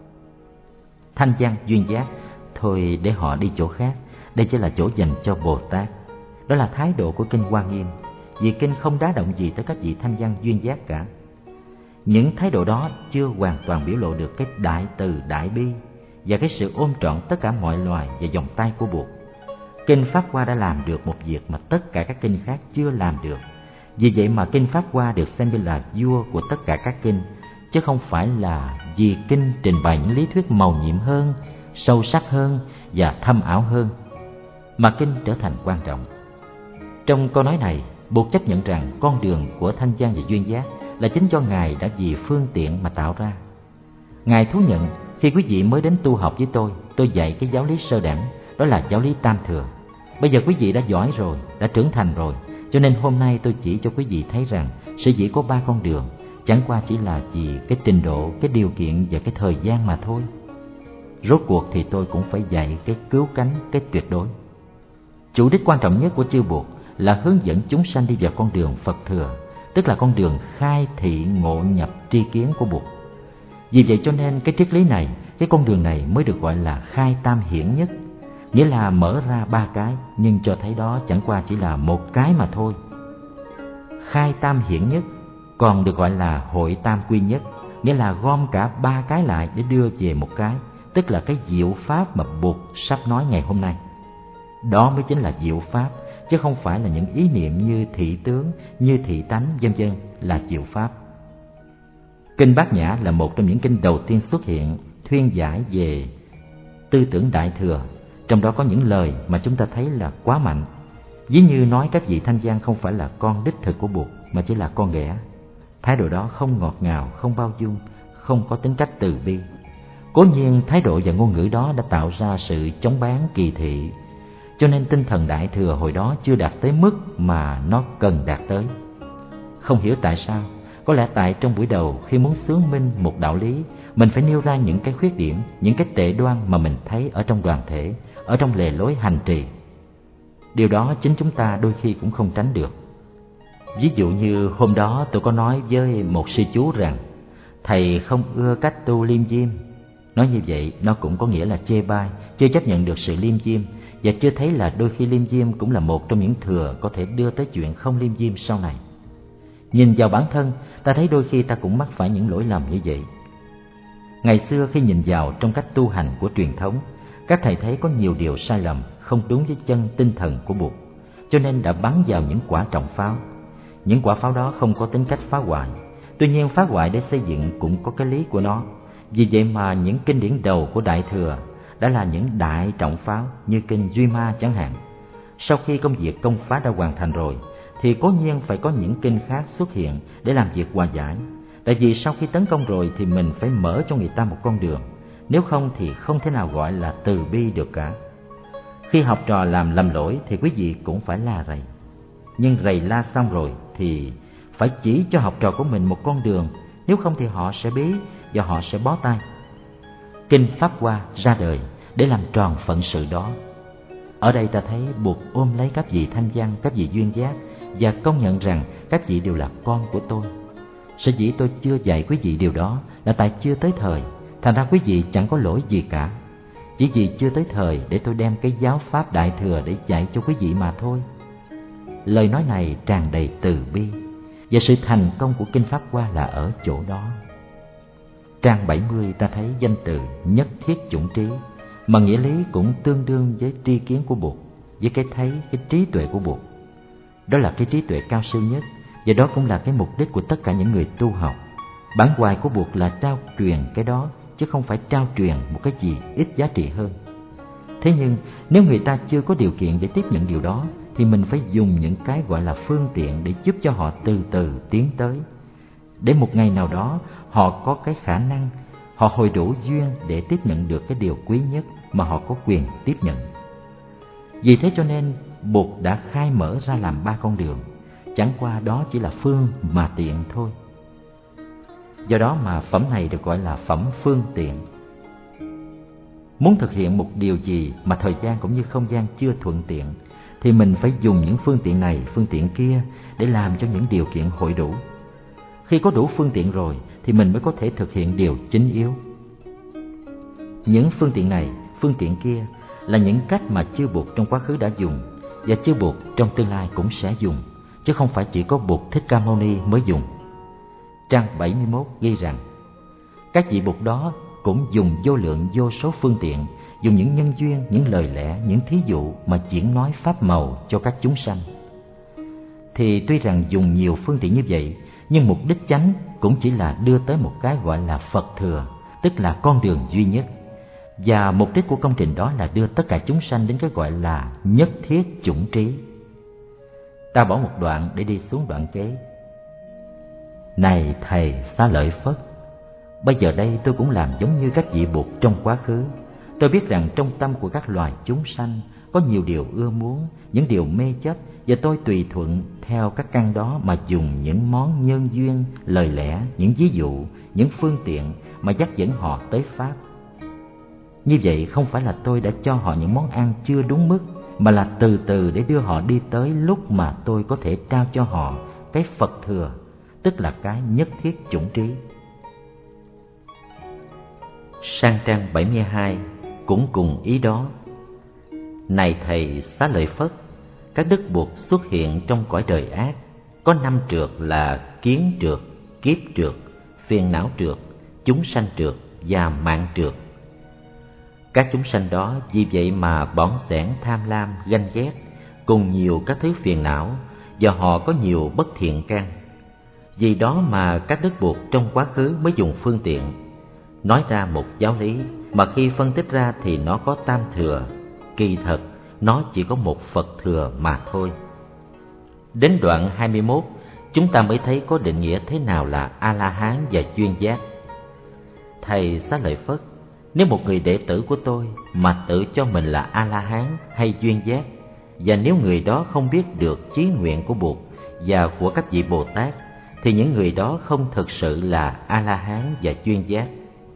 Thanh văn duyên giác thôi để họ đi chỗ khác, đây chỉ là chỗ dành cho Bồ Tát. Đó là thái độ của kinh Hoa Nghiêm, vì kinh không đá động gì tới các vị thanh văn duyên giác cả. Những thái độ đó chưa hoàn toàn biểu lộ được cái đại từ đại bi và cái sự ôm trọn tất cả mọi loài và vòng tay của Bụt. Kinh Pháp Hoa đã làm được một việc mà tất cả các kinh khác chưa làm được. Vì vậy mà kinh Pháp Hoa được xem như là vua của tất cả các kinh, chứ không phải là vì kinh trình bày những lý thuyết màu nhiệm hơn, sâu sắc hơn và thâm ảo hơn, mà kinh trở thành quan trọng. Trong câu nói này, Bụt chấp nhận rằng con đường của thanh văn và duyên giác là chính do Ngài đã vì phương tiện mà tạo ra. Ngài thú nhận khi quý vị mới đến tu học với tôi dạy cái giáo lý sơ đẳng, đó là giáo lý tam thừa. Bây giờ quý vị đã giỏi rồi, đã trưởng thành rồi, cho nên hôm nay tôi chỉ cho quý vị thấy rằng sở dĩ có ba con đường chẳng qua chỉ là vì cái trình độ, cái điều kiện và cái thời gian mà thôi. Rốt cuộc thì tôi cũng phải dạy cái cứu cánh, cái tuyệt đối. Chủ đích quan trọng nhất của chư Bụt là hướng dẫn chúng sanh đi vào con đường Phật thừa, tức là con đường khai thị ngộ nhập tri kiến của Bụt. Vì vậy cho nên cái triết lý này, cái con đường này mới được gọi là khai tam hiển nhất, nghĩa là mở ra ba cái, nhưng cho thấy đó chẳng qua chỉ là một cái mà thôi. khai tam hiển nhất, còn được gọi là hội tam quy nhất, nghĩa là gom cả ba cái lại để đưa về một cái, tức là cái diệu pháp mà Bụt sắp nói ngày hôm nay. Đó mới chính là diệu pháp, chứ không phải là những ý niệm như thị tướng, như thị tánh vân vân là diệu pháp. Kinh Bát Nhã là một trong những kinh đầu tiên xuất hiện thuyên giải về tư tưởng Đại Thừa, trong đó có những lời mà chúng ta thấy là quá mạnh. Ví như nói các vị thanh văn không phải là con đích thực của Bụt mà chỉ là con ghẻ. Thái độ đó không ngọt ngào, không bao dung, không có tính cách từ bi. Cố nhiên thái độ và ngôn ngữ đó đã tạo ra sự chống bán kỳ thị, cho nên tinh thần Đại Thừa hồi đó chưa đạt tới mức mà nó cần đạt tới. Không hiểu tại sao, có lẽ tại trong buổi đầu khi muốn xướng minh một đạo lý, mình phải nêu ra những cái khuyết điểm, những cái tệ đoan mà mình thấy ở trong đoàn thể, ở trong lề lối hành trì. Điều đó chính chúng ta đôi khi cũng không tránh được. Ví dụ như hôm đó tôi có nói với một sư chú rằng thầy không ưa cách tu liêm diêm. Nói như vậy nó cũng có nghĩa là chê bai, chưa chấp nhận được sự liêm diêm, và chưa thấy là đôi khi liêm diêm cũng là một trong những thừa có thể đưa tới chuyện không liêm diêm sau này. Nhìn vào bản thân, ta thấy đôi khi ta cũng mắc phải những lỗi lầm như vậy. Ngày xưa khi nhìn vào trong cách tu hành của truyền thống, các thầy thấy có nhiều điều sai lầm, không đúng với chân tinh thần của Bụt, cho nên đã bắn vào những quả trọng pháo. Những quả pháo đó không có tính cách phá hoại, tuy nhiên phá hoại để xây dựng cũng có cái lý của nó. Vì vậy mà những kinh điển đầu của Đại Thừa đã là những đại trọng pháo, như kinh Duy Ma chẳng hạn. Sau khi công việc công phá đã hoàn thành rồi, thì cố nhiên phải có những kinh khác xuất hiện để làm việc hòa giải. Tại vì sau khi tấn công rồi thì mình phải mở cho người ta một con đường, nếu không thì không thể nào gọi là từ bi được cả. Khi học trò làm lầm lỗi thì quý vị cũng phải la rầy. Nhưng rầy la xong rồi thì phải chỉ cho học trò của mình một con đường, nếu không thì họ sẽ bí và họ sẽ bó tay. Kinh Pháp Hoa ra đời để làm tròn phận sự đó. Ở đây ta thấy Bụt ôm lấy các vị thanh văn, các vị duyên giác và công nhận rằng các vị đều là con của tôi. Sở dĩ tôi chưa dạy quý vị điều đó là tại chưa tới thời, thành ra quý vị chẳng có lỗi gì cả. Chỉ vì chưa tới thời để tôi đem cái giáo pháp Đại Thừa để dạy cho quý vị mà thôi. Lời nói này tràn đầy từ bi, và sự thành công của Kinh Pháp Hoa là ở chỗ đó. Trang 70 ta thấy danh từ nhất thiết chủng trí, mà nghĩa lý cũng tương đương với tri kiến của Bụt, với cái thấy, cái trí tuệ của Bụt. Đó là cái trí tuệ cao siêu nhất, và đó cũng là cái mục đích của tất cả những người tu học. Bản hoài của Bụt là trao truyền cái đó, chứ không phải trao truyền một cái gì ít giá trị hơn. Thế nhưng nếu người ta chưa có điều kiện để tiếp nhận điều đó, thì mình phải dùng những cái gọi là phương tiện để giúp cho họ từ từ tiến tới, để một ngày nào đó họ có cái khả năng, họ hội đủ duyên để tiếp nhận được cái điều quý nhất mà họ có quyền tiếp nhận. Vì thế cho nên Bụt đã khai mở ra làm 3 con đường, chẳng qua đó chỉ là phương mà tiện thôi. Do đó mà phẩm này được gọi là phẩm phương tiện. Muốn thực hiện một điều gì mà thời gian cũng như không gian chưa thuận tiện, thì mình phải dùng những phương tiện này, phương tiện kia để làm cho những điều kiện hội đủ. Khi có đủ phương tiện rồi thì mình mới có thể thực hiện điều chính yếu. Những phương tiện này, phương tiện kia là những cách mà chư Bụt trong quá khứ đã dùng, và chư Bụt trong tương lai cũng sẽ dùng, chứ không phải chỉ có Bụt Thích Ca Mâu Ni mới dùng. Trang 71 ghi rằng các vị Bụt đó cũng dùng vô lượng vô số phương tiện, dùng những nhân duyên, những lời lẽ, những thí dụ mà diễn nói pháp màu cho các chúng sanh. Thì tuy rằng dùng nhiều phương tiện như vậy, nhưng mục đích chánh cũng chỉ là đưa tới một cái gọi là Phật thừa, tức là con đường duy nhất. Và mục đích của công trình đó là đưa tất cả chúng sanh đến cái gọi là nhất thiết chủng trí. Ta bỏ một đoạn để đi xuống đoạn kế. Này thầy Xá Lợi Phất, bây giờ đây tôi cũng làm giống như các vị Bụt trong quá khứ. Tôi biết rằng trong tâm của các loài chúng sanh có nhiều điều ưa muốn, những điều mê chấp, và tôi tùy thuận theo các căn đó mà dùng những món nhân duyên, lời lẽ, những ví dụ, những phương tiện mà dắt dẫn họ tới Pháp. Như vậy không phải là tôi đã cho họ những món ăn chưa đúng mức, mà là từ từ để đưa họ đi tới lúc mà tôi có thể trao cho họ cái Phật thừa, tức là cái nhất thiết chủng trí. Sang trang 72 cũng cùng ý đó. Này thầy Xá Lợi Phất, các đức Bụt xuất hiện trong cõi đời ác, có 5 trượt là kiến trượt, kiếp trượt, phiền não trượt, chúng sanh trượt và mạng trượt. Các chúng sanh đó vì vậy mà bỏng sẻn, tham lam, ganh ghét cùng nhiều các thứ phiền não, và họ có nhiều bất thiện căn. Vì đó mà các đức Bụt trong quá khứ mới dùng phương tiện nói ra một giáo lý mà khi phân tích ra thì nó có tam thừa, kỳ thật nó chỉ có một Phật thừa mà thôi. Đến đoạn 21, chúng ta mới thấy có định nghĩa thế nào là A-la-hán và chuyên giác. Thầy Xá Lợi Phất, nếu một người đệ tử của tôi mà tự cho mình là A-la-hán hay chuyên giác, và nếu người đó không biết được chí nguyện của Bụt và của các vị Bồ Tát, thì những người đó không thực sự là A-la-hán và chuyên giác.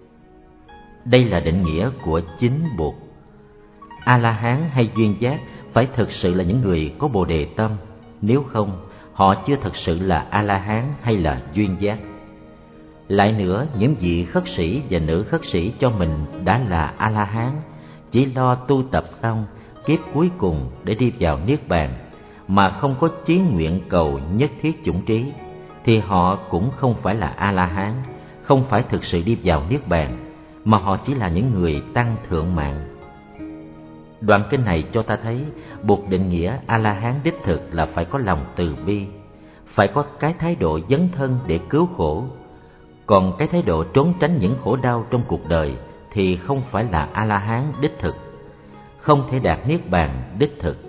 Đây là định nghĩa của chính Bụt. A-la-hán hay chuyên giác phải thực sự là những người có Bồ Đề tâm, nếu không, họ chưa thực sự là A-la-hán hay là chuyên giác. Lại nữa, những vị khất sĩ và nữ khất sĩ cho mình đã là A-la-hán, chỉ lo tu tập xong kiếp cuối cùng để đi vào Niết Bàn, mà không có chí nguyện cầu nhất thiết chủng trí, thì họ cũng không phải là A-la-hán, không phải thực sự đi vào Niết Bàn, mà họ chỉ là những người tăng thượng mạng. Đoạn kinh này cho ta thấy Bụt định nghĩa A-la-hán đích thực là phải có lòng từ bi, phải có cái thái độ dấn thân để cứu khổ. Còn cái thái độ trốn tránh những khổ đau trong cuộc đời thì không phải là A-la-hán đích thực, không thể đạt Niết Bàn đích thực.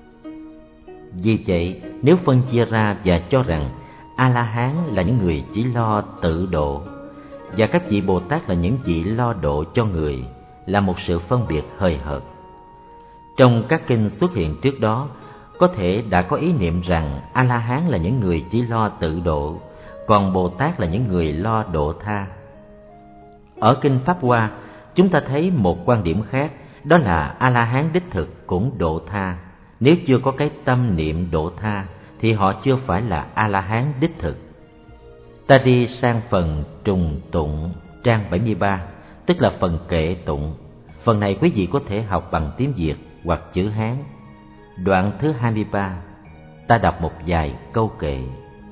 Vì vậy, nếu phân chia ra và cho rằng A-la-hán là những người chỉ lo tự độ, và các vị Bồ Tát là những vị lo độ cho người, là một sự phân biệt hời hợt. Trong các kinh xuất hiện trước đó, có thể đã có ý niệm rằng A-la-hán là những người chỉ lo tự độ, còn Bồ Tát là những người lo độ tha. Ở kinh Pháp Hoa, chúng ta thấy một quan điểm khác, đó là A-la-hán đích thực cũng độ tha. Nếu chưa có cái tâm niệm độ tha thì họ chưa phải là A-la-hán đích thực. Ta đi sang phần trùng tụng trang 73, tức là phần kệ tụng. Phần này quý vị có thể học bằng tiếng Việt hoặc chữ Hán. Đoạn thứ 23, ta đọc một vài câu kệ.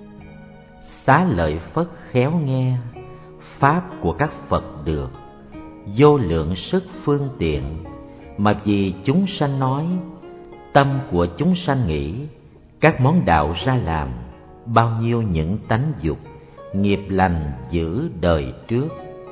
Xá Lợi Phất khéo nghe pháp của các Phật được, vô lượng sức phương tiện, mà vì chúng sanh nói, tâm của chúng sanh nghĩ, các món đạo ra làm, bao nhiêu những tánh dục, nghiệp lành giữ đời trước.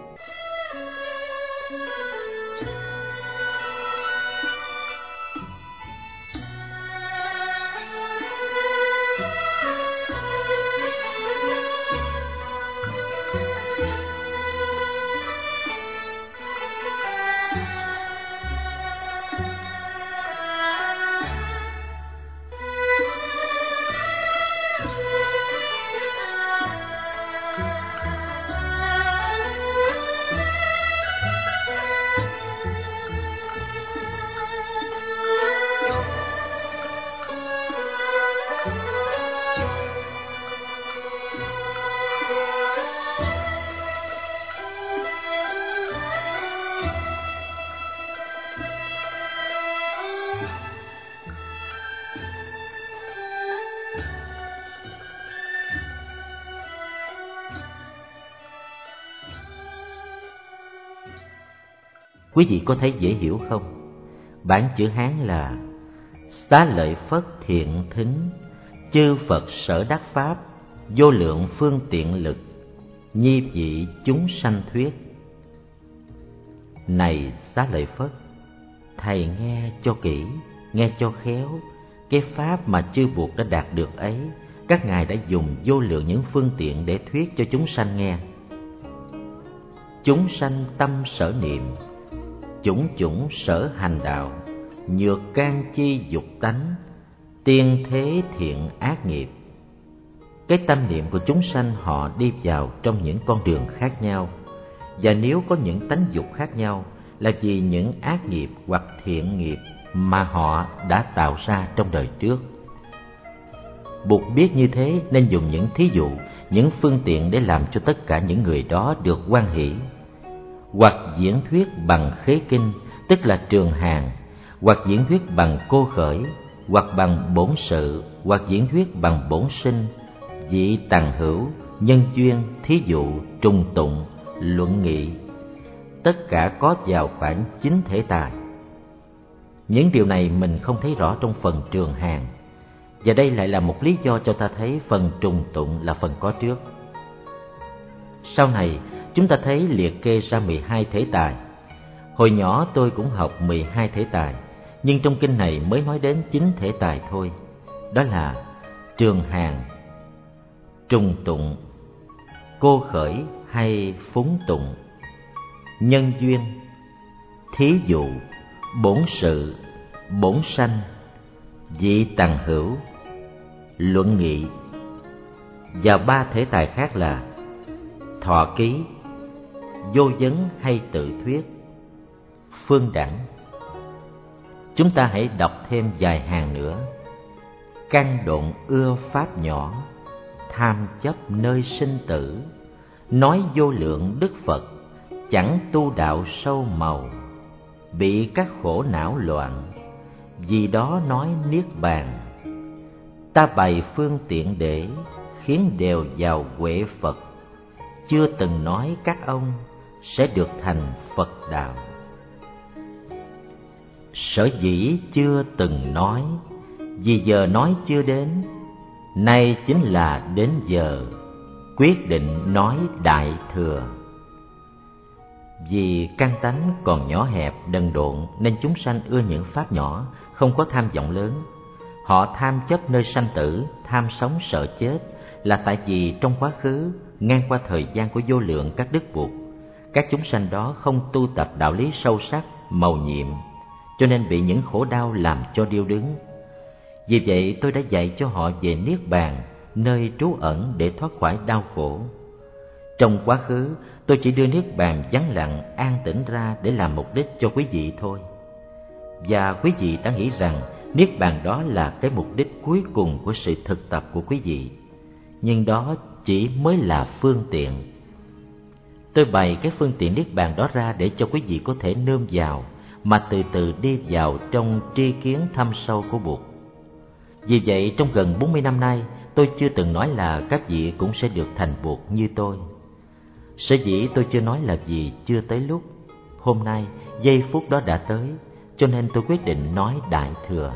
Quý vị có thấy dễ hiểu không? Bản chữ Hán là Xá Lợi Phất thiện thính, chư Phật sở đắc pháp, vô lượng phương tiện lực, nhi vị chúng sanh thuyết. Này Xá Lợi Phất, thầy nghe cho kỹ, nghe cho khéo, cái pháp mà chư Bụt đã đạt được ấy, các ngài đã dùng vô lượng những phương tiện để thuyết cho chúng sanh nghe. Chúng sanh tâm sở niệm, chủng chủng sở hành đạo, nhược can chi dục tánh, tiên thế thiện ác nghiệp. Cái tâm niệm của chúng sanh họ đi vào trong những con đường khác nhau, và nếu có những tánh dục khác nhau là vì những ác nghiệp hoặc thiện nghiệp mà họ đã tạo ra trong đời trước. Bụt biết như thế nên dùng những thí dụ, những phương tiện để làm cho tất cả những người đó được hoan hỷ. Hoặc diễn thuyết bằng khế kinh, tức là trường hàng, hoặc diễn thuyết bằng cô khởi, hoặc bằng bổn sự, hoặc diễn thuyết bằng bổn sinh, vị tằng hữu, nhân duyên, thí dụ, trùng tụng, luận nghị, tất cả có vào khoảng 9 thể tài. Những điều này mình không thấy rõ trong phần trường hàng, và đây lại là một lý do cho ta thấy phần trùng tụng là phần có trước. Sau này chúng ta thấy liệt kê ra 12 thể tài. Hồi nhỏ tôi cũng học 12 thể tài, nhưng trong kinh này mới nói đến 9 thể tài thôi. Đó là trường hàng, trùng tụng, cô khởi hay phúng tụng, nhân duyên, thí dụ, bổn sự, bổn sanh, vị tằng hữu, luận nghị. Và 3 thể tài khác là thọ ký, vô vấn hay tự thuyết, phương đẳng. Chúng ta hãy đọc thêm vài hàng nữa. Căn độn ưa pháp nhỏ, tham chấp nơi sinh tử, nói vô lượng đức Phật, chẳng tu đạo sâu màu, bị các khổ não loạn, vì đó nói niết bàn. Ta bày phương tiện để khiến đều vào huệ Phật, chưa từng nói các ông sẽ được thành Phật đạo. Sở dĩ chưa từng nói, vì giờ nói chưa đến, nay chính là đến giờ, quyết định nói đại thừa. Vì căn tánh còn nhỏ hẹp đần độn nên chúng sanh ưa những pháp nhỏ, không có tham vọng lớn. Họ tham chấp nơi sanh tử, tham sống sợ chết là tại vì trong quá khứ, ngang qua thời gian của vô lượng các đức Bụt, các chúng sanh đó không tu tập đạo lý sâu sắc, mầu nhiệm, cho nên bị những khổ đau làm cho điêu đứng. Vì vậy tôi đã dạy cho họ về niết bàn, nơi trú ẩn để thoát khỏi đau khổ. Trong quá khứ, tôi chỉ đưa niết bàn vắng lặng, an tĩnh ra để làm mục đích cho quý vị thôi. Và quý vị đã nghĩ rằng niết bàn đó là cái mục đích cuối cùng của sự thực tập của quý vị. Nhưng đó chỉ mới là phương tiện. Tôi bày cái phương tiện niết bàn đó ra để cho quý vị có thể nương vào, mà từ từ đi vào trong tri kiến thâm sâu của Bụt. Vì vậy trong gần 40 năm nay, tôi chưa từng nói là các vị cũng sẽ được thành Bụt như tôi. Sở dĩ tôi chưa nói là vì chưa tới lúc. Hôm nay, giây phút đó đã tới, cho nên tôi quyết định nói đại thừa.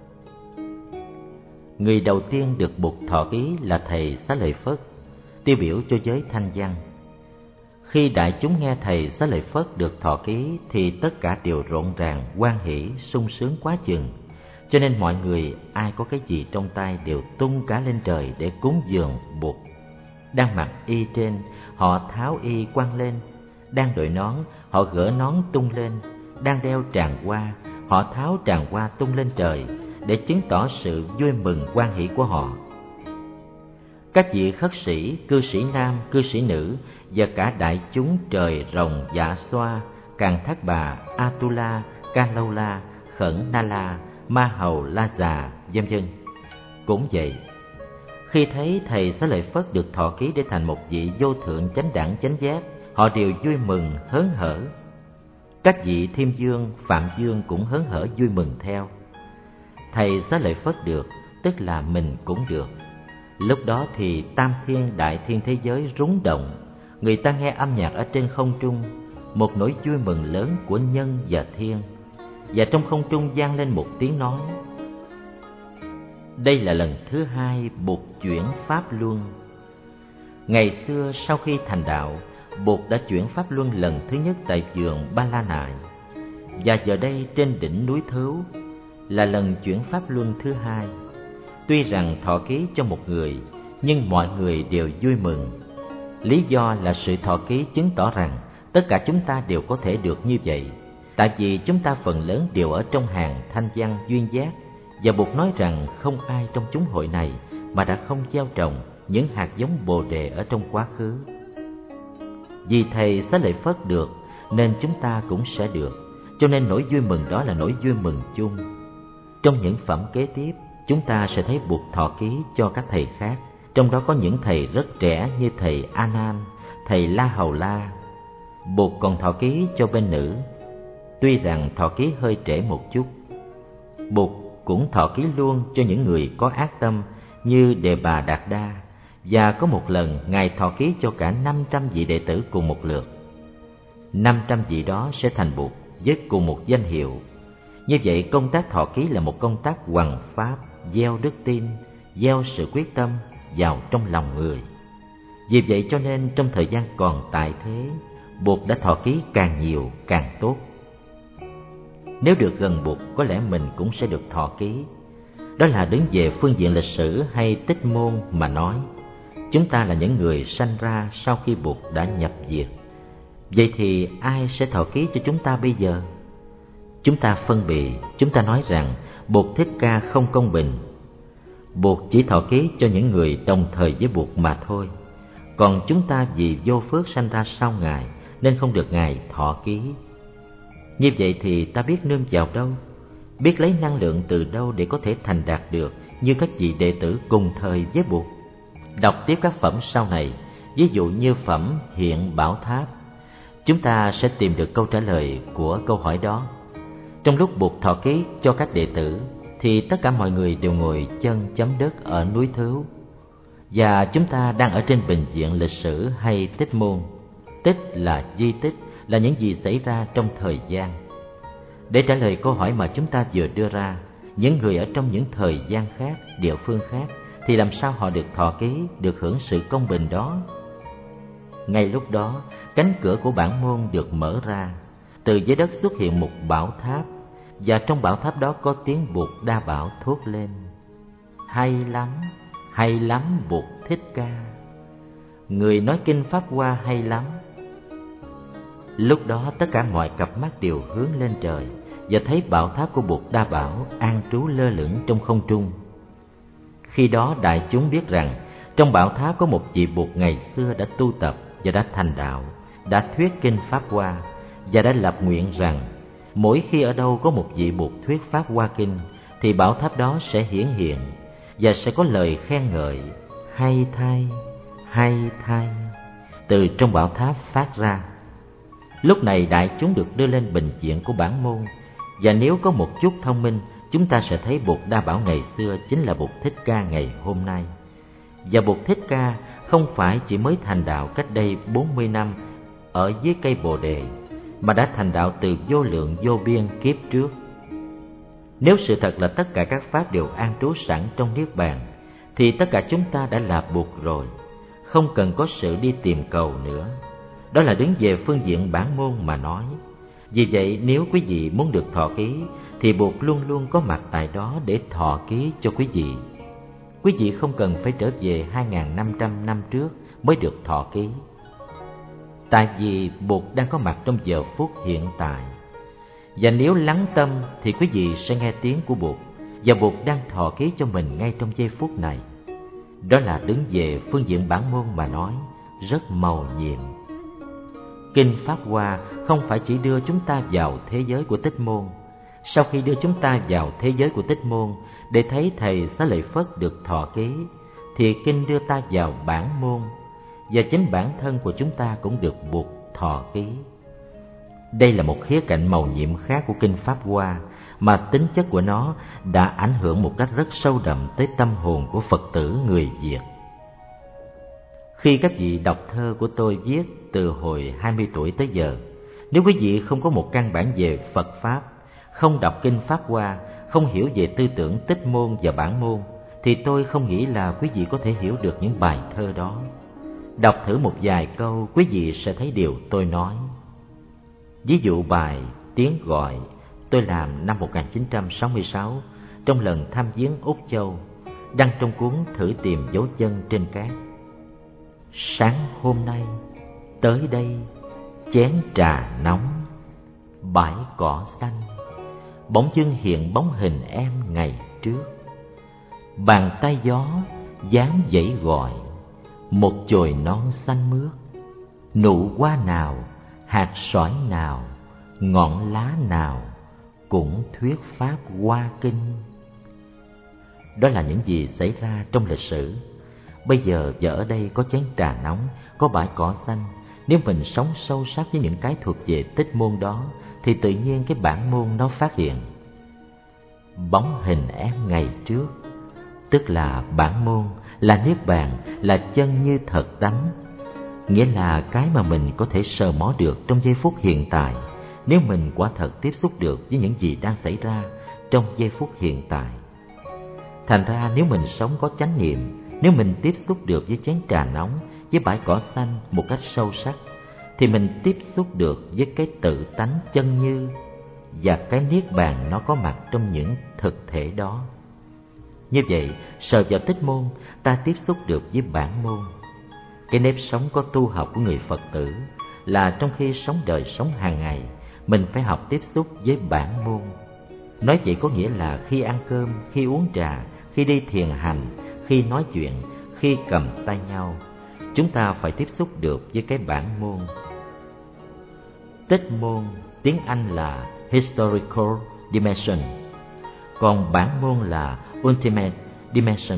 Người đầu tiên được Bụt thọ ký là thầy Xá Lợi Phất, tiêu biểu cho giới Thanh văn. Khi đại chúng nghe thầy Xá Lợi Phất được thọ ký thì tất cả đều rộn ràng, hoan hỷ, sung sướng quá chừng. Cho nên mọi người ai có cái gì trong tay đều tung cả lên trời để cúng dường Bụt. Đang mặc y trên, họ tháo y quăng lên; đang đội nón, họ gỡ nón tung lên; đang đeo tràng hoa, họ tháo tràng hoa tung lên trời để chứng tỏ sự vui mừng hoan hỷ của họ. Các vị khất sĩ, cư sĩ nam, cư sĩ nữ và cả đại chúng trời rồng, dạ xoa, Càn Thác Bà, Atula, Ca Lâu La, Khẩn Na La, Ma Hầu La Già, vân vân cũng vậy. Khi thấy thầy Xá Lợi Phất được thọ ký để thành một vị vô thượng chánh đẳng chánh giác, họ đều vui mừng hớn hở. Các vị Thiên Dương, Phạm Dương cũng hớn hở vui mừng theo. Thầy Xá Lợi Phất được, tức là mình cũng được. Lúc đó thì tam thiên đại thiên thế giới rúng động, người ta nghe âm nhạc ở trên không trung, một nỗi vui mừng lớn của nhân và thiên. Và trong không trung vang lên một tiếng nói: đây là lần thứ 2 Bụt chuyển pháp luân. Ngày xưa sau khi thành đạo, Bụt đã chuyển pháp luân lần thứ nhất tại vườn Ba La Nại, và giờ đây trên đỉnh núi Thứu là lần chuyển pháp luân thứ 2. Tuy rằng thọ ký cho một người, nhưng mọi người đều vui mừng. Lý do là sự thọ ký chứng tỏ rằng tất cả chúng ta đều có thể được như vậy, tại vì chúng ta phần lớn đều ở trong hàng thanh văn duyên giác. Và Bụt nói rằng không ai trong chúng hội này mà đã không gieo trồng những hạt giống Bồ Đề ở trong quá khứ. Vì thầy Xá Lợi Phất được nên chúng ta cũng sẽ được, cho nên nỗi vui mừng đó là nỗi vui mừng chung. Trong những phẩm kế tiếp, chúng ta sẽ thấy Bụt thọ ký cho các thầy khác, trong đó có những thầy rất trẻ như thầy A Nan, thầy La Hầu La. Bụt còn thọ ký cho bên nữ, tuy rằng thọ ký hơi trễ một chút. Bụt cũng thọ ký luôn cho những người có ác tâm như Đề Bà Đạt Đa, Và có một lần Ngài thọ ký cho cả 500 vị đệ tử cùng một lượt. 500 vị đó sẽ thành Bụt với cùng một danh hiệu. Như vậy công tác thọ ký là một công tác hoằng pháp, gieo đức tin, gieo sự quyết tâm vào trong lòng người. Vì vậy cho nên trong thời gian còn tại thế, Bụt đã thọ ký càng nhiều càng tốt. Nếu được gần Bụt, có lẽ mình cũng sẽ được thọ ký. Đó là đứng về phương diện lịch sử hay tích môn mà nói. Chúng ta là những người sanh ra sau khi Bụt đã nhập diệt. Vậy thì ai sẽ thọ ký cho chúng ta bây giờ? Chúng ta phân bì, chúng ta nói rằng Bụt Thích Ca không công bình. Bụt chỉ thọ ký cho những người đồng thời với Bụt mà thôi. Còn chúng ta vì vô phước sanh ra sau Ngài nên không được Ngài thọ ký. Như vậy thì ta biết nương vào đâu? Biết lấy năng lượng từ đâu để có thể thành đạt được như các vị đệ tử cùng thời với Bụt? Đọc tiếp các phẩm sau này, ví dụ như phẩm Hiện Bảo Tháp, chúng ta sẽ tìm được câu trả lời của câu hỏi đó. Trong lúc Bụt thọ ký cho các đệ tử thì tất cả mọi người đều ngồi chân chấm đất ở núi Thứu. Và chúng ta đang ở trên bình diện lịch sử hay tích môn. Tích là di tích, là những gì xảy ra trong thời gian. Để trả lời câu hỏi mà chúng ta vừa đưa ra, những người ở trong những thời gian khác, địa phương khác, thì làm sao họ được thọ ký, được hưởng sự công bình đó? Ngay lúc đó, cánh cửa của bản môn được mở ra. Từ dưới đất xuất hiện một bảo tháp, và trong bảo tháp đó có tiếng Bụt Đa Bảo thốt lên: hay lắm Bụt Thích Ca. Người nói kinh Pháp Hoa hay lắm. Lúc đó tất cả mọi cặp mắt đều hướng lên trời và thấy bảo tháp của Bụt Đa Bảo an trú lơ lửng trong không trung. Khi đó đại chúng biết rằng trong bảo tháp có một vị Bụt ngày xưa đã tu tập và đã thành đạo, đã thuyết kinh Pháp Hoa và đã lập nguyện rằng mỗi khi ở đâu có một vị Bụt thuyết Pháp Hoa kinh thì bảo tháp đó sẽ hiển hiện và sẽ có lời khen ngợi hay thay từ trong bảo tháp phát ra. Lúc này đại chúng được đưa lên bình diện của bản môn, và nếu có một chút thông minh, chúng ta sẽ thấy Bụt Đa Bảo ngày xưa chính là Bụt Thích Ca ngày hôm nay. Và Bụt Thích Ca không phải chỉ mới thành đạo cách đây 40 năm ở dưới cây Bồ Đề, mà đã thành đạo từ vô lượng vô biên kiếp trước. Nếu sự thật là tất cả các pháp đều an trú sẵn trong Niết Bàn, thì tất cả chúng ta đã là Bụt rồi, không cần có sự đi tìm cầu nữa. Đó là đứng về phương diện bản môn mà nói. Vì vậy nếu quý vị muốn được thọ ký thì Bụt luôn luôn có mặt tại đó để thọ ký cho quý vị. Quý vị không cần phải trở về 2.500 năm trước mới được thọ ký. Tại vì Bụt đang có mặt trong giờ phút hiện tại. Và nếu lắng tâm thì quý vị sẽ nghe tiếng của Bụt, và Bụt đang thọ ký cho mình ngay trong giây phút này. Đó là đứng về phương diện bản môn mà nói, rất mầu nhiệm. Kinh Pháp Hoa không phải chỉ đưa chúng ta vào thế giới của tích môn. Sau khi đưa chúng ta vào thế giới của tích môn để thấy Thầy Xá Lợi Phất được thọ ký, thì kinh đưa ta vào bản môn, và chính bản thân của chúng ta cũng được Bụt thọ ký. Đây là một khía cạnh mầu nhiệm khác của kinh Pháp Hoa, mà tính chất của nó đã ảnh hưởng một cách rất sâu đậm tới tâm hồn của Phật tử người Việt. Khi các vị đọc thơ của tôi viết từ hồi 20 tuổi tới giờ, nếu quý vị không có một căn bản về Phật Pháp, không đọc kinh Pháp Hoa, không hiểu về tư tưởng tích môn và bản môn, thì tôi không nghĩ là quý vị có thể hiểu được những bài thơ đó. Đọc thử một vài câu, quý vị sẽ thấy điều tôi nói. Ví dụ bài Tiếng Gọi tôi làm năm 1966 trong lần thăm viếng Úc Châu, đăng trong cuốn Thử Tìm Dấu Chân Trên Cát. Sáng hôm nay tới đây chén trà nóng, bãi cỏ xanh, bỗng dưng hiện bóng hình em ngày trước. Bàn tay gió dáng dãy gọi, một chồi non xanh mướt, nụ hoa nào, hạt sỏi nào, ngọn lá nào cũng thuyết pháp Hoa kinh. Đó là những gì xảy ra trong lịch sử. Bây giờ và ở đây có chén trà nóng, có bãi cỏ xanh. Nếu mình sống sâu sắc với những cái thuộc về tích môn đó, thì tự nhiên cái bản môn nó phát hiện. Bóng hình em ngày trước, tức là bản môn là niết bàn, là chân như thật tánh. Nghĩa là cái mà mình có thể sờ mó được trong giây phút hiện tại, nếu mình quả thật tiếp xúc được với những gì đang xảy ra trong giây phút hiện tại. Thành ra nếu mình sống có chánh niệm, nếu mình tiếp xúc được với chén trà nóng, với bãi cỏ xanh một cách sâu sắc, thì mình tiếp xúc được với cái tự tánh chân như, và cái niết bàn nó có mặt trong những thực thể đó. Như vậy, sờ vào tích môn, ta tiếp xúc được với bản môn. Cái nếp sống có tu học của người Phật tử là trong khi sống đời sống hàng ngày, mình phải học tiếp xúc với bản môn. Nói vậy có nghĩa là khi ăn cơm, khi uống trà, khi đi thiền hành, khi nói chuyện, khi cầm tay nhau, chúng ta phải tiếp xúc được với cái bản môn. Tích môn tiếng Anh là Historical Dimension, còn bản môn là Ultimate Dimension.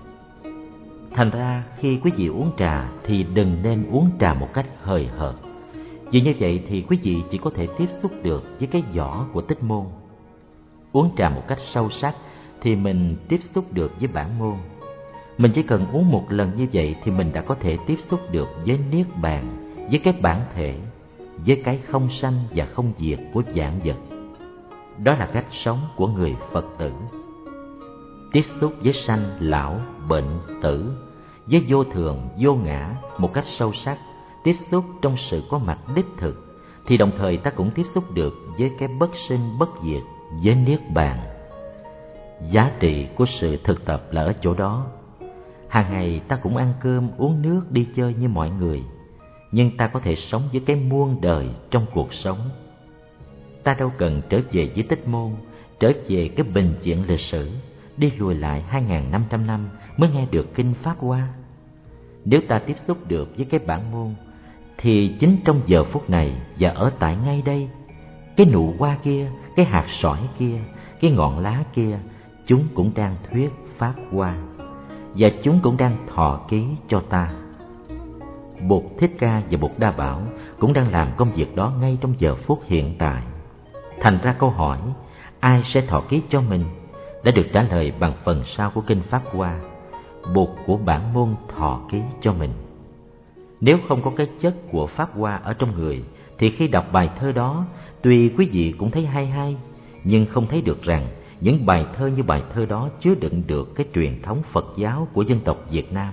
Thành ra khi quý vị uống trà thì đừng nên uống trà một cách hời hợt. Vì như vậy thì quý vị chỉ có thể tiếp xúc được với cái vỏ của tích môn. Uống trà một cách sâu sắc thì mình tiếp xúc được với bản môn. Mình chỉ cần uống một lần như vậy thì mình đã có thể tiếp xúc được với niết bàn, với cái bản thể, với cái không sanh và không diệt của vạn vật. Đó là cách sống của người Phật tử. Tiếp xúc với sanh, lão, bệnh, tử, với vô thường, vô ngã một cách sâu sắc, tiếp xúc trong sự có mặt đích thực, thì đồng thời ta cũng tiếp xúc được với cái bất sinh bất diệt, với niết bàn. Giá trị của sự thực tập là ở chỗ đó. Hàng ngày ta cũng ăn cơm, uống nước, đi chơi như mọi người, nhưng ta có thể sống với cái muôn đời trong cuộc sống. Ta đâu cần trở về với tích môn, trở về cái bình chuyện lịch sử, đi lùi lại 2.500 năm mới nghe được kinh Pháp Hoa. Nếu ta tiếp xúc được với cái bản môn, thì chính trong giờ phút này và ở tại ngay đây, cái nụ hoa kia, cái hạt sỏi kia, cái ngọn lá kia, chúng cũng đang thuyết Pháp Hoa, và chúng cũng đang thọ ký cho ta. Bụt Thích Ca và Bụt Đa Bảo cũng đang làm công việc đó ngay trong giờ phút hiện tại. Thành ra câu hỏi ai sẽ thọ ký cho mình đã được trả lời bằng phần sau của kinh Pháp Hoa. Bụt của bản môn thọ ký cho mình. Nếu không có cái chất của Pháp Hoa ở trong người, thì khi đọc bài thơ đó, tuy quý vị cũng thấy hay, nhưng không thấy được rằng những bài thơ như bài thơ đó chứa đựng được cái truyền thống Phật giáo của dân tộc Việt Nam.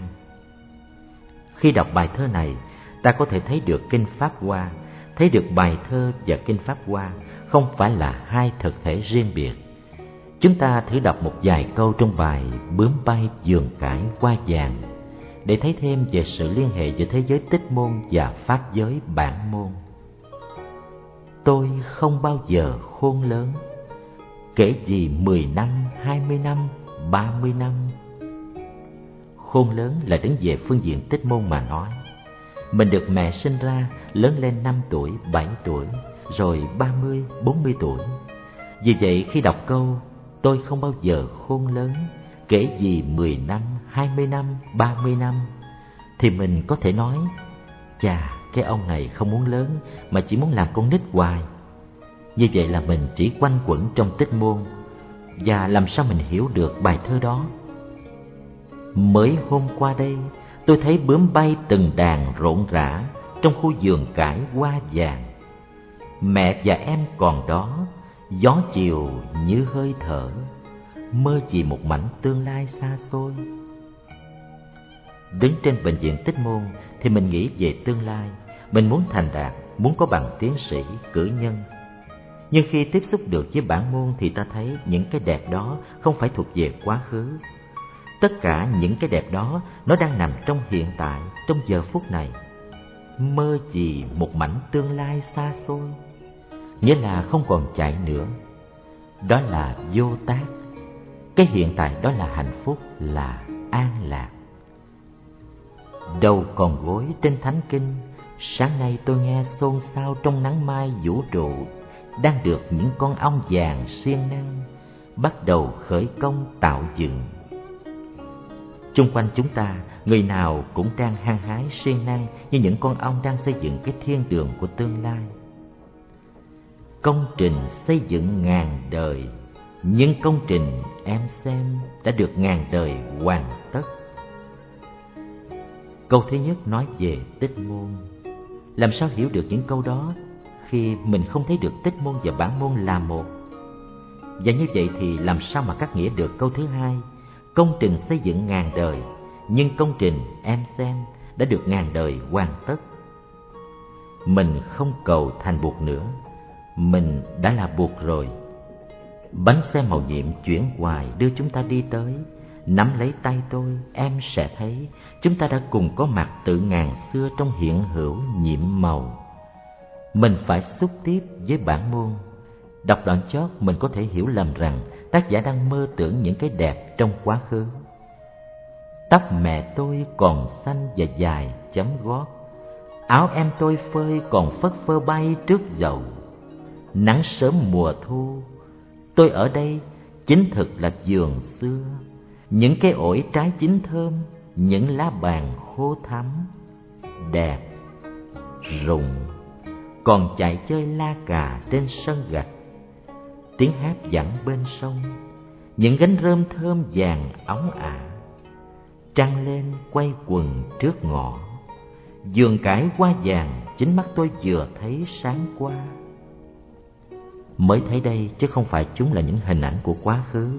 Khi đọc bài thơ này, ta có thể thấy được kinh Pháp Hoa, thấy được bài thơ và kinh Pháp Hoa không phải là hai thực thể riêng biệt. Chúng ta thử đọc một vài câu trong bài Bướm bay vườn cải hoa vàng để thấy thêm về sự liên hệ giữa thế giới tích môn và pháp giới bản môn. Tôi không bao giờ khôn lớn, kể gì 10 năm, 20 năm, 30 năm. Khôn lớn là đứng về phương diện tích môn mà nói. Mình được mẹ sinh ra, lớn lên 5 tuổi, 7 tuổi, rồi 30, 40 tuổi. Vì vậy khi đọc câu tôi không bao giờ khôn lớn, kể gì 10 năm, 20 năm, 30 năm, thì mình có thể nói, chà, cái ông này không muốn lớn mà chỉ muốn làm con nít hoài. Như vậy là mình chỉ quanh quẩn trong tích môn, và làm sao mình hiểu được bài thơ đó? Mới hôm qua đây, tôi thấy bướm bay từng đàn rộn rã trong khu vườn cải hoa vàng. Mẹ và em còn đó, gió chiều như hơi thở, mơ chỉ một mảnh tương lai xa xôi. Đứng trên bệnh viện tích môn thì mình nghĩ về tương lai, mình muốn thành đạt, muốn có bằng tiến sĩ, cử nhân. Nhưng khi tiếp xúc được với bản môn thì ta thấy những cái đẹp đó không phải thuộc về quá khứ. Tất cả những cái đẹp đó nó đang nằm trong hiện tại, trong giờ phút này. Mơ chỉ một mảnh tương lai xa xôi, nghĩa là không còn chạy nữa. Đó là vô tác. Cái hiện tại đó là hạnh phúc, là an lạc. Đầu còn gối trên thánh kinh, sáng nay tôi nghe xôn xao trong nắng mai vũ trụ, đang được những con ong vàng siêng năng bắt đầu khởi công tạo dựng. Chung quanh chúng ta, người nào cũng đang hăng hái siêng năng như những con ong đang xây dựng cái thiên đường của tương lai. Công trình xây dựng ngàn đời, nhưng công trình em xem đã được ngàn đời hoàn tất. Câu thứ nhất nói về tích môn. Làm sao hiểu được những câu đó khi mình không thấy được tích môn và bản môn là một? Và như vậy thì làm sao mà cắt nghĩa được câu thứ hai? Công trình xây dựng ngàn đời, nhưng công trình em xem đã được ngàn đời hoàn tất. Mình không cầu thành buộc nữa, mình đã là buộc rồi. Bánh xe màu nhiệm chuyển hoài đưa chúng ta đi tới. Nắm lấy tay tôi, em sẽ thấy chúng ta đã cùng có mặt từ ngàn xưa trong hiện hữu nhiệm màu. Mình phải xúc tiếp với bản môn. Đọc đoạn chót mình có thể hiểu lầm rằng tác giả đang mơ tưởng những cái đẹp trong quá khứ. Tóc mẹ tôi còn xanh và dài chấm gót, áo em tôi phơi còn phất phơ bay trước dậu. Nắng sớm mùa thu, tôi ở đây chính thực là vườn xưa. Những cây ổi trái chín thơm, những lá bàn khô thắm, đẹp, rụng, còn chạy chơi la cà trên sân gạch. Tiếng hát vẳng bên sông, những gánh rơm thơm vàng óng ả. Trăng lên quay quần trước ngõ, vườn cải hoa vàng chính mắt tôi vừa thấy sáng qua. Mới thấy đây chứ không phải chúng là những hình ảnh của quá khứ.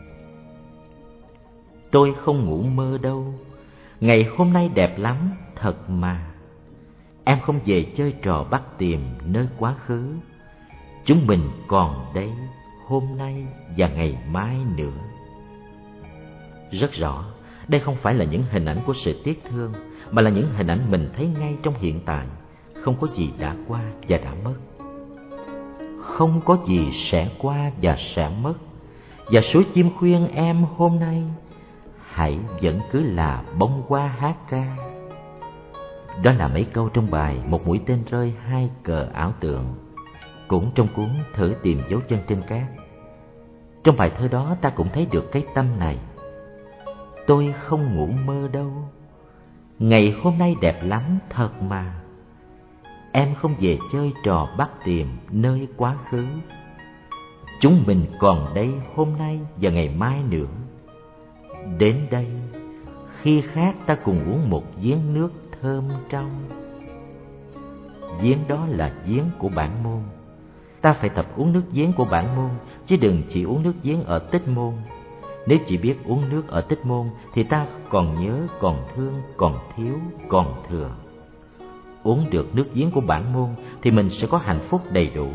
Tôi không ngủ mơ đâu, ngày hôm nay đẹp lắm thật mà. Em không về chơi trò bắt tìm nơi quá khứ. Chúng mình còn đây hôm nay và ngày mai nữa. Rất rõ, đây không phải là những hình ảnh của sự tiếc thương, mà là những hình ảnh mình thấy ngay trong hiện tại. Không có gì đã qua và đã mất, không có gì sẽ qua và sẽ mất. Và suối chim khuyên em hôm nay hãy vẫn cứ là bông hoa hát ca. Đó là mấy câu trong bài Một mũi tên rơi hai cờ ảo tượng, cũng trong cuốn Thử tìm dấu chân trên cát. Trong bài thơ đó ta cũng thấy được cái tâm này. Tôi không ngủ mơ đâu, ngày hôm nay đẹp lắm thật mà. Em không về chơi trò bắt tìm nơi quá khứ. Chúng mình còn đây hôm nay và ngày mai nữa. Đến đây, khi khác ta cùng uống một giếng nước thơm trong. Giếng đó là giếng của bản môn. Ta phải tập uống nước giếng của bản môn, chứ đừng chỉ uống nước giếng ở tích môn. Nếu chỉ biết uống nước ở tích môn thì ta còn nhớ, còn thương, còn thiếu, còn thừa. Uống được nước giếng của bản môn thì mình sẽ có hạnh phúc đầy đủ.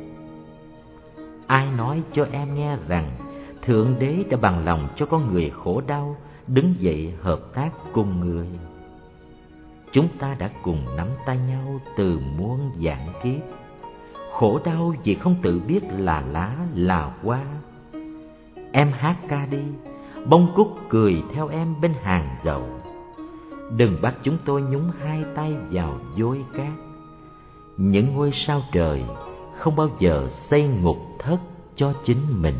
Ai nói cho em nghe rằng Thượng Đế đã bằng lòng cho con người khổ đau đứng dậy hợp tác cùng người? Chúng ta đã cùng nắm tay nhau từ muôn vạn kiếp. Khổ đau vì không tự biết là lá là hoa. Em hát ca đi, bông cúc cười theo em bên hàng dầu. Đừng bắt chúng tôi nhúng hai tay vào vôi cát. Những ngôi sao trời không bao giờ xây ngục thất cho chính mình.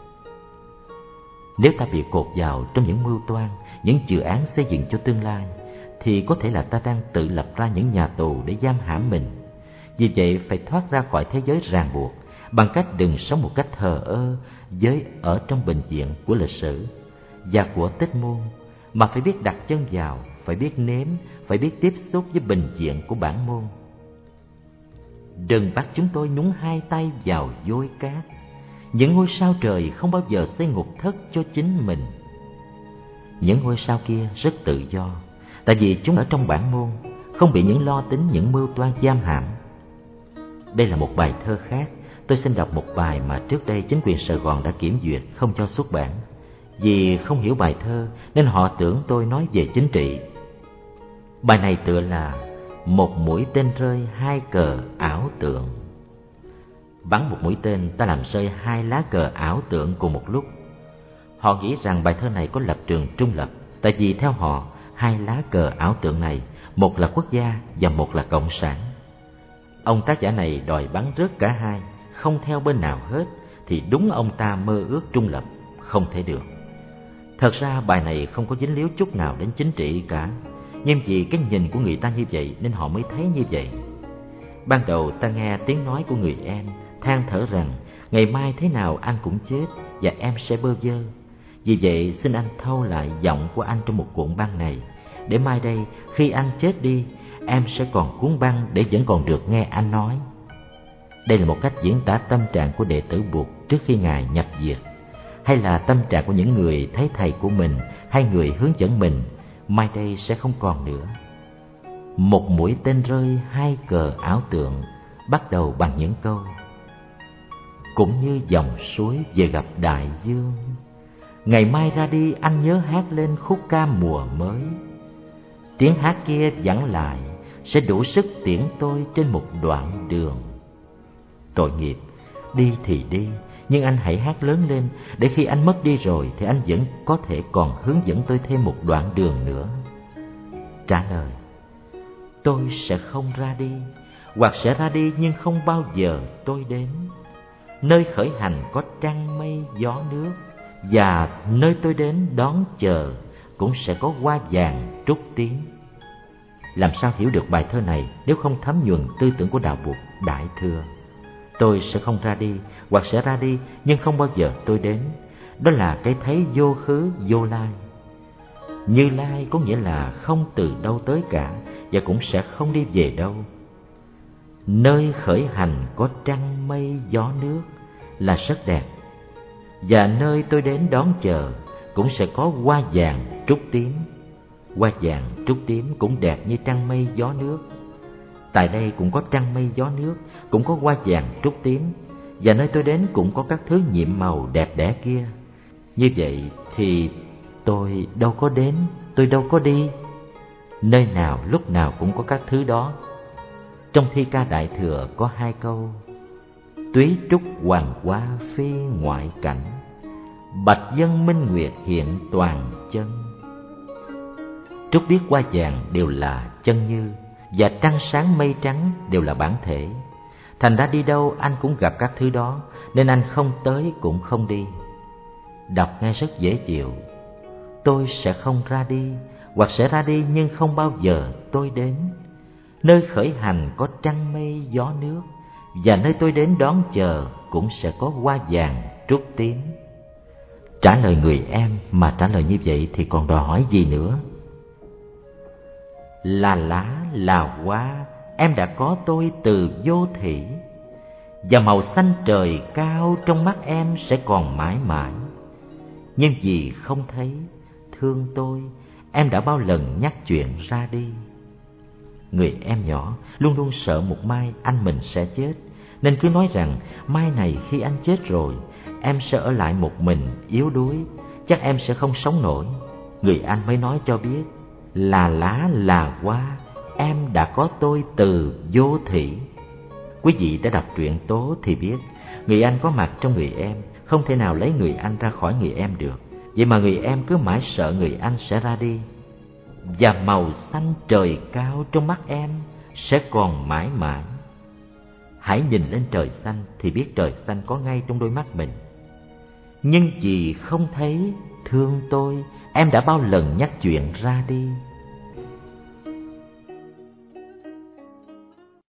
Nếu ta bị cột vào trong những mưu toan, những dự án xây dựng cho tương lai, thì có thể là ta đang tự lập ra những nhà tù để giam hãm mình. Vì vậy phải thoát ra khỏi thế giới ràng buộc bằng cách đừng sống một cách thờ ơ với ở trong bệnh viện của lịch sử và của tích môn, mà phải biết đặt chân vào, phải biết nếm, phải biết tiếp xúc với bệnh viện của bản môn. Đừng bắt chúng tôi nhúng hai tay vào vôi cát. Những ngôi sao trời không bao giờ xây ngục thất cho chính mình. Những ngôi sao kia rất tự do, tại vì chúng ở trong bản môn, không bị những lo tính, những mưu toan giam hãm. Đây là một bài thơ khác. Tôi xin đọc một bài mà trước đây chính quyền Sài Gòn đã kiểm duyệt không cho xuất bản. Vì không hiểu bài thơ nên họ tưởng tôi nói về chính trị. Bài này tựa là Một mũi tên rơi hai cờ ảo tượng. Bắn một mũi tên, ta làm rơi hai lá cờ ảo tượng cùng một lúc. Họ nghĩ rằng bài thơ này có lập trường trung lập, tại vì theo họ, hai lá cờ ảo tượng này, một là quốc gia và một là cộng sản. Ông tác giả này đòi bắn rớt cả hai, không theo bên nào hết, thì đúng ông ta mơ ước trung lập, không thể được. Thật ra bài này không có dính líu chút nào đến chính trị cả, nhưng vì cái nhìn của người ta như vậy nên họ mới thấy như vậy. Ban đầu ta nghe tiếng nói của người em than thở rằng ngày mai thế nào anh cũng chết và em sẽ bơ vơ. Vì vậy xin anh thâu lại giọng của anh trong một cuộn băng này để mai đây khi anh chết đi, em sẽ còn cuốn băng để vẫn còn được nghe anh nói. Đây là một cách diễn tả tâm trạng của đệ tử Bụt trước khi Ngài nhập diệt, hay là tâm trạng của những người thấy thầy của mình hay người hướng dẫn mình mai đây sẽ không còn nữa. Một mũi tên rơi hai cờ ảo tượng bắt đầu bằng những câu: cũng như dòng suối về gặp đại dương, ngày mai ra đi anh nhớ hát lên khúc ca mùa mới. Tiếng hát kia vẳng lại sẽ đủ sức tiễn tôi trên một đoạn đường. Tội nghiệp, đi thì đi, nhưng anh hãy hát lớn lên, để khi anh mất đi rồi thì anh vẫn có thể còn hướng dẫn tôi thêm một đoạn đường nữa. Trả lời: tôi sẽ không ra đi, hoặc sẽ ra đi nhưng không bao giờ tôi đến. Nơi khởi hành có trăng mây gió nước, và nơi tôi đến đón chờ cũng sẽ có hoa vàng trúc tiến. Làm sao hiểu được bài thơ này nếu không thấm nhuần tư tưởng của đạo Bụt đại thừa? Tôi sẽ không ra đi, hoặc sẽ ra đi nhưng không bao giờ tôi đến. Đó là cái thấy vô khứ vô lai. Như lai có nghĩa là không từ đâu tới cả, và cũng sẽ không đi về đâu. Nơi khởi hành có trăng mây gió nước là rất đẹp, và nơi tôi đến đón chờ cũng sẽ có hoa vàng trúc tím. Hoa vàng trúc tím cũng đẹp như trăng mây gió nước. Tại đây cũng có trăng mây gió nước, cũng có hoa vàng trúc tím, và nơi tôi đến cũng có các thứ nhiệm màu đẹp đẽ kia. Như vậy thì tôi đâu có đến, tôi đâu có đi. Nơi nào lúc nào cũng có các thứ đó. Trong thi ca đại thừa có hai câu: túy trúc hoàng hoa phi ngoại cảnh, bạch dân minh nguyệt hiện toàn chân. Trúc biếc hoa vàng đều là chân như, và trăng sáng mây trắng đều là bản thể. Thành ra đi đâu anh cũng gặp các thứ đó, nên anh không tới cũng không đi. Đọc nghe rất dễ chịu. Tôi sẽ không ra đi, hoặc sẽ ra đi nhưng không bao giờ tôi đến. Nơi khởi hành có trăng mây gió nước, và nơi tôi đến đón chờ cũng sẽ có hoa vàng trúc tím. Trả lời người em mà trả lời như vậy thì còn đòi hỏi gì nữa? Là lá là hoa, em đã có tôi từ vô thỉ, và màu xanh trời cao trong mắt em sẽ còn mãi mãi. Nhưng vì không thấy, thương tôi, em đã bao lần nhắc chuyện ra đi. Người em nhỏ luôn luôn sợ một mai anh mình sẽ chết, nên cứ nói rằng mai này khi anh chết rồi, em sẽ ở lại một mình yếu đuối, chắc em sẽ không sống nổi. Người anh mới nói cho biết: là lá là hoa, em đã có tôi từ vô thỉ. Quý vị đã đọc truyện Tố thì biết, người anh có mặt trong người em, không thể nào lấy người anh ra khỏi người em được. Vậy mà người em cứ mãi sợ người anh sẽ ra đi. Và màu xanh trời cao trong mắt em sẽ còn mãi mãi. Hãy nhìn lên trời xanh thì biết trời xanh có ngay trong đôi mắt mình. Nhưng vì không thấy, thương tôi, em đã bao lần nhắc chuyện ra đi.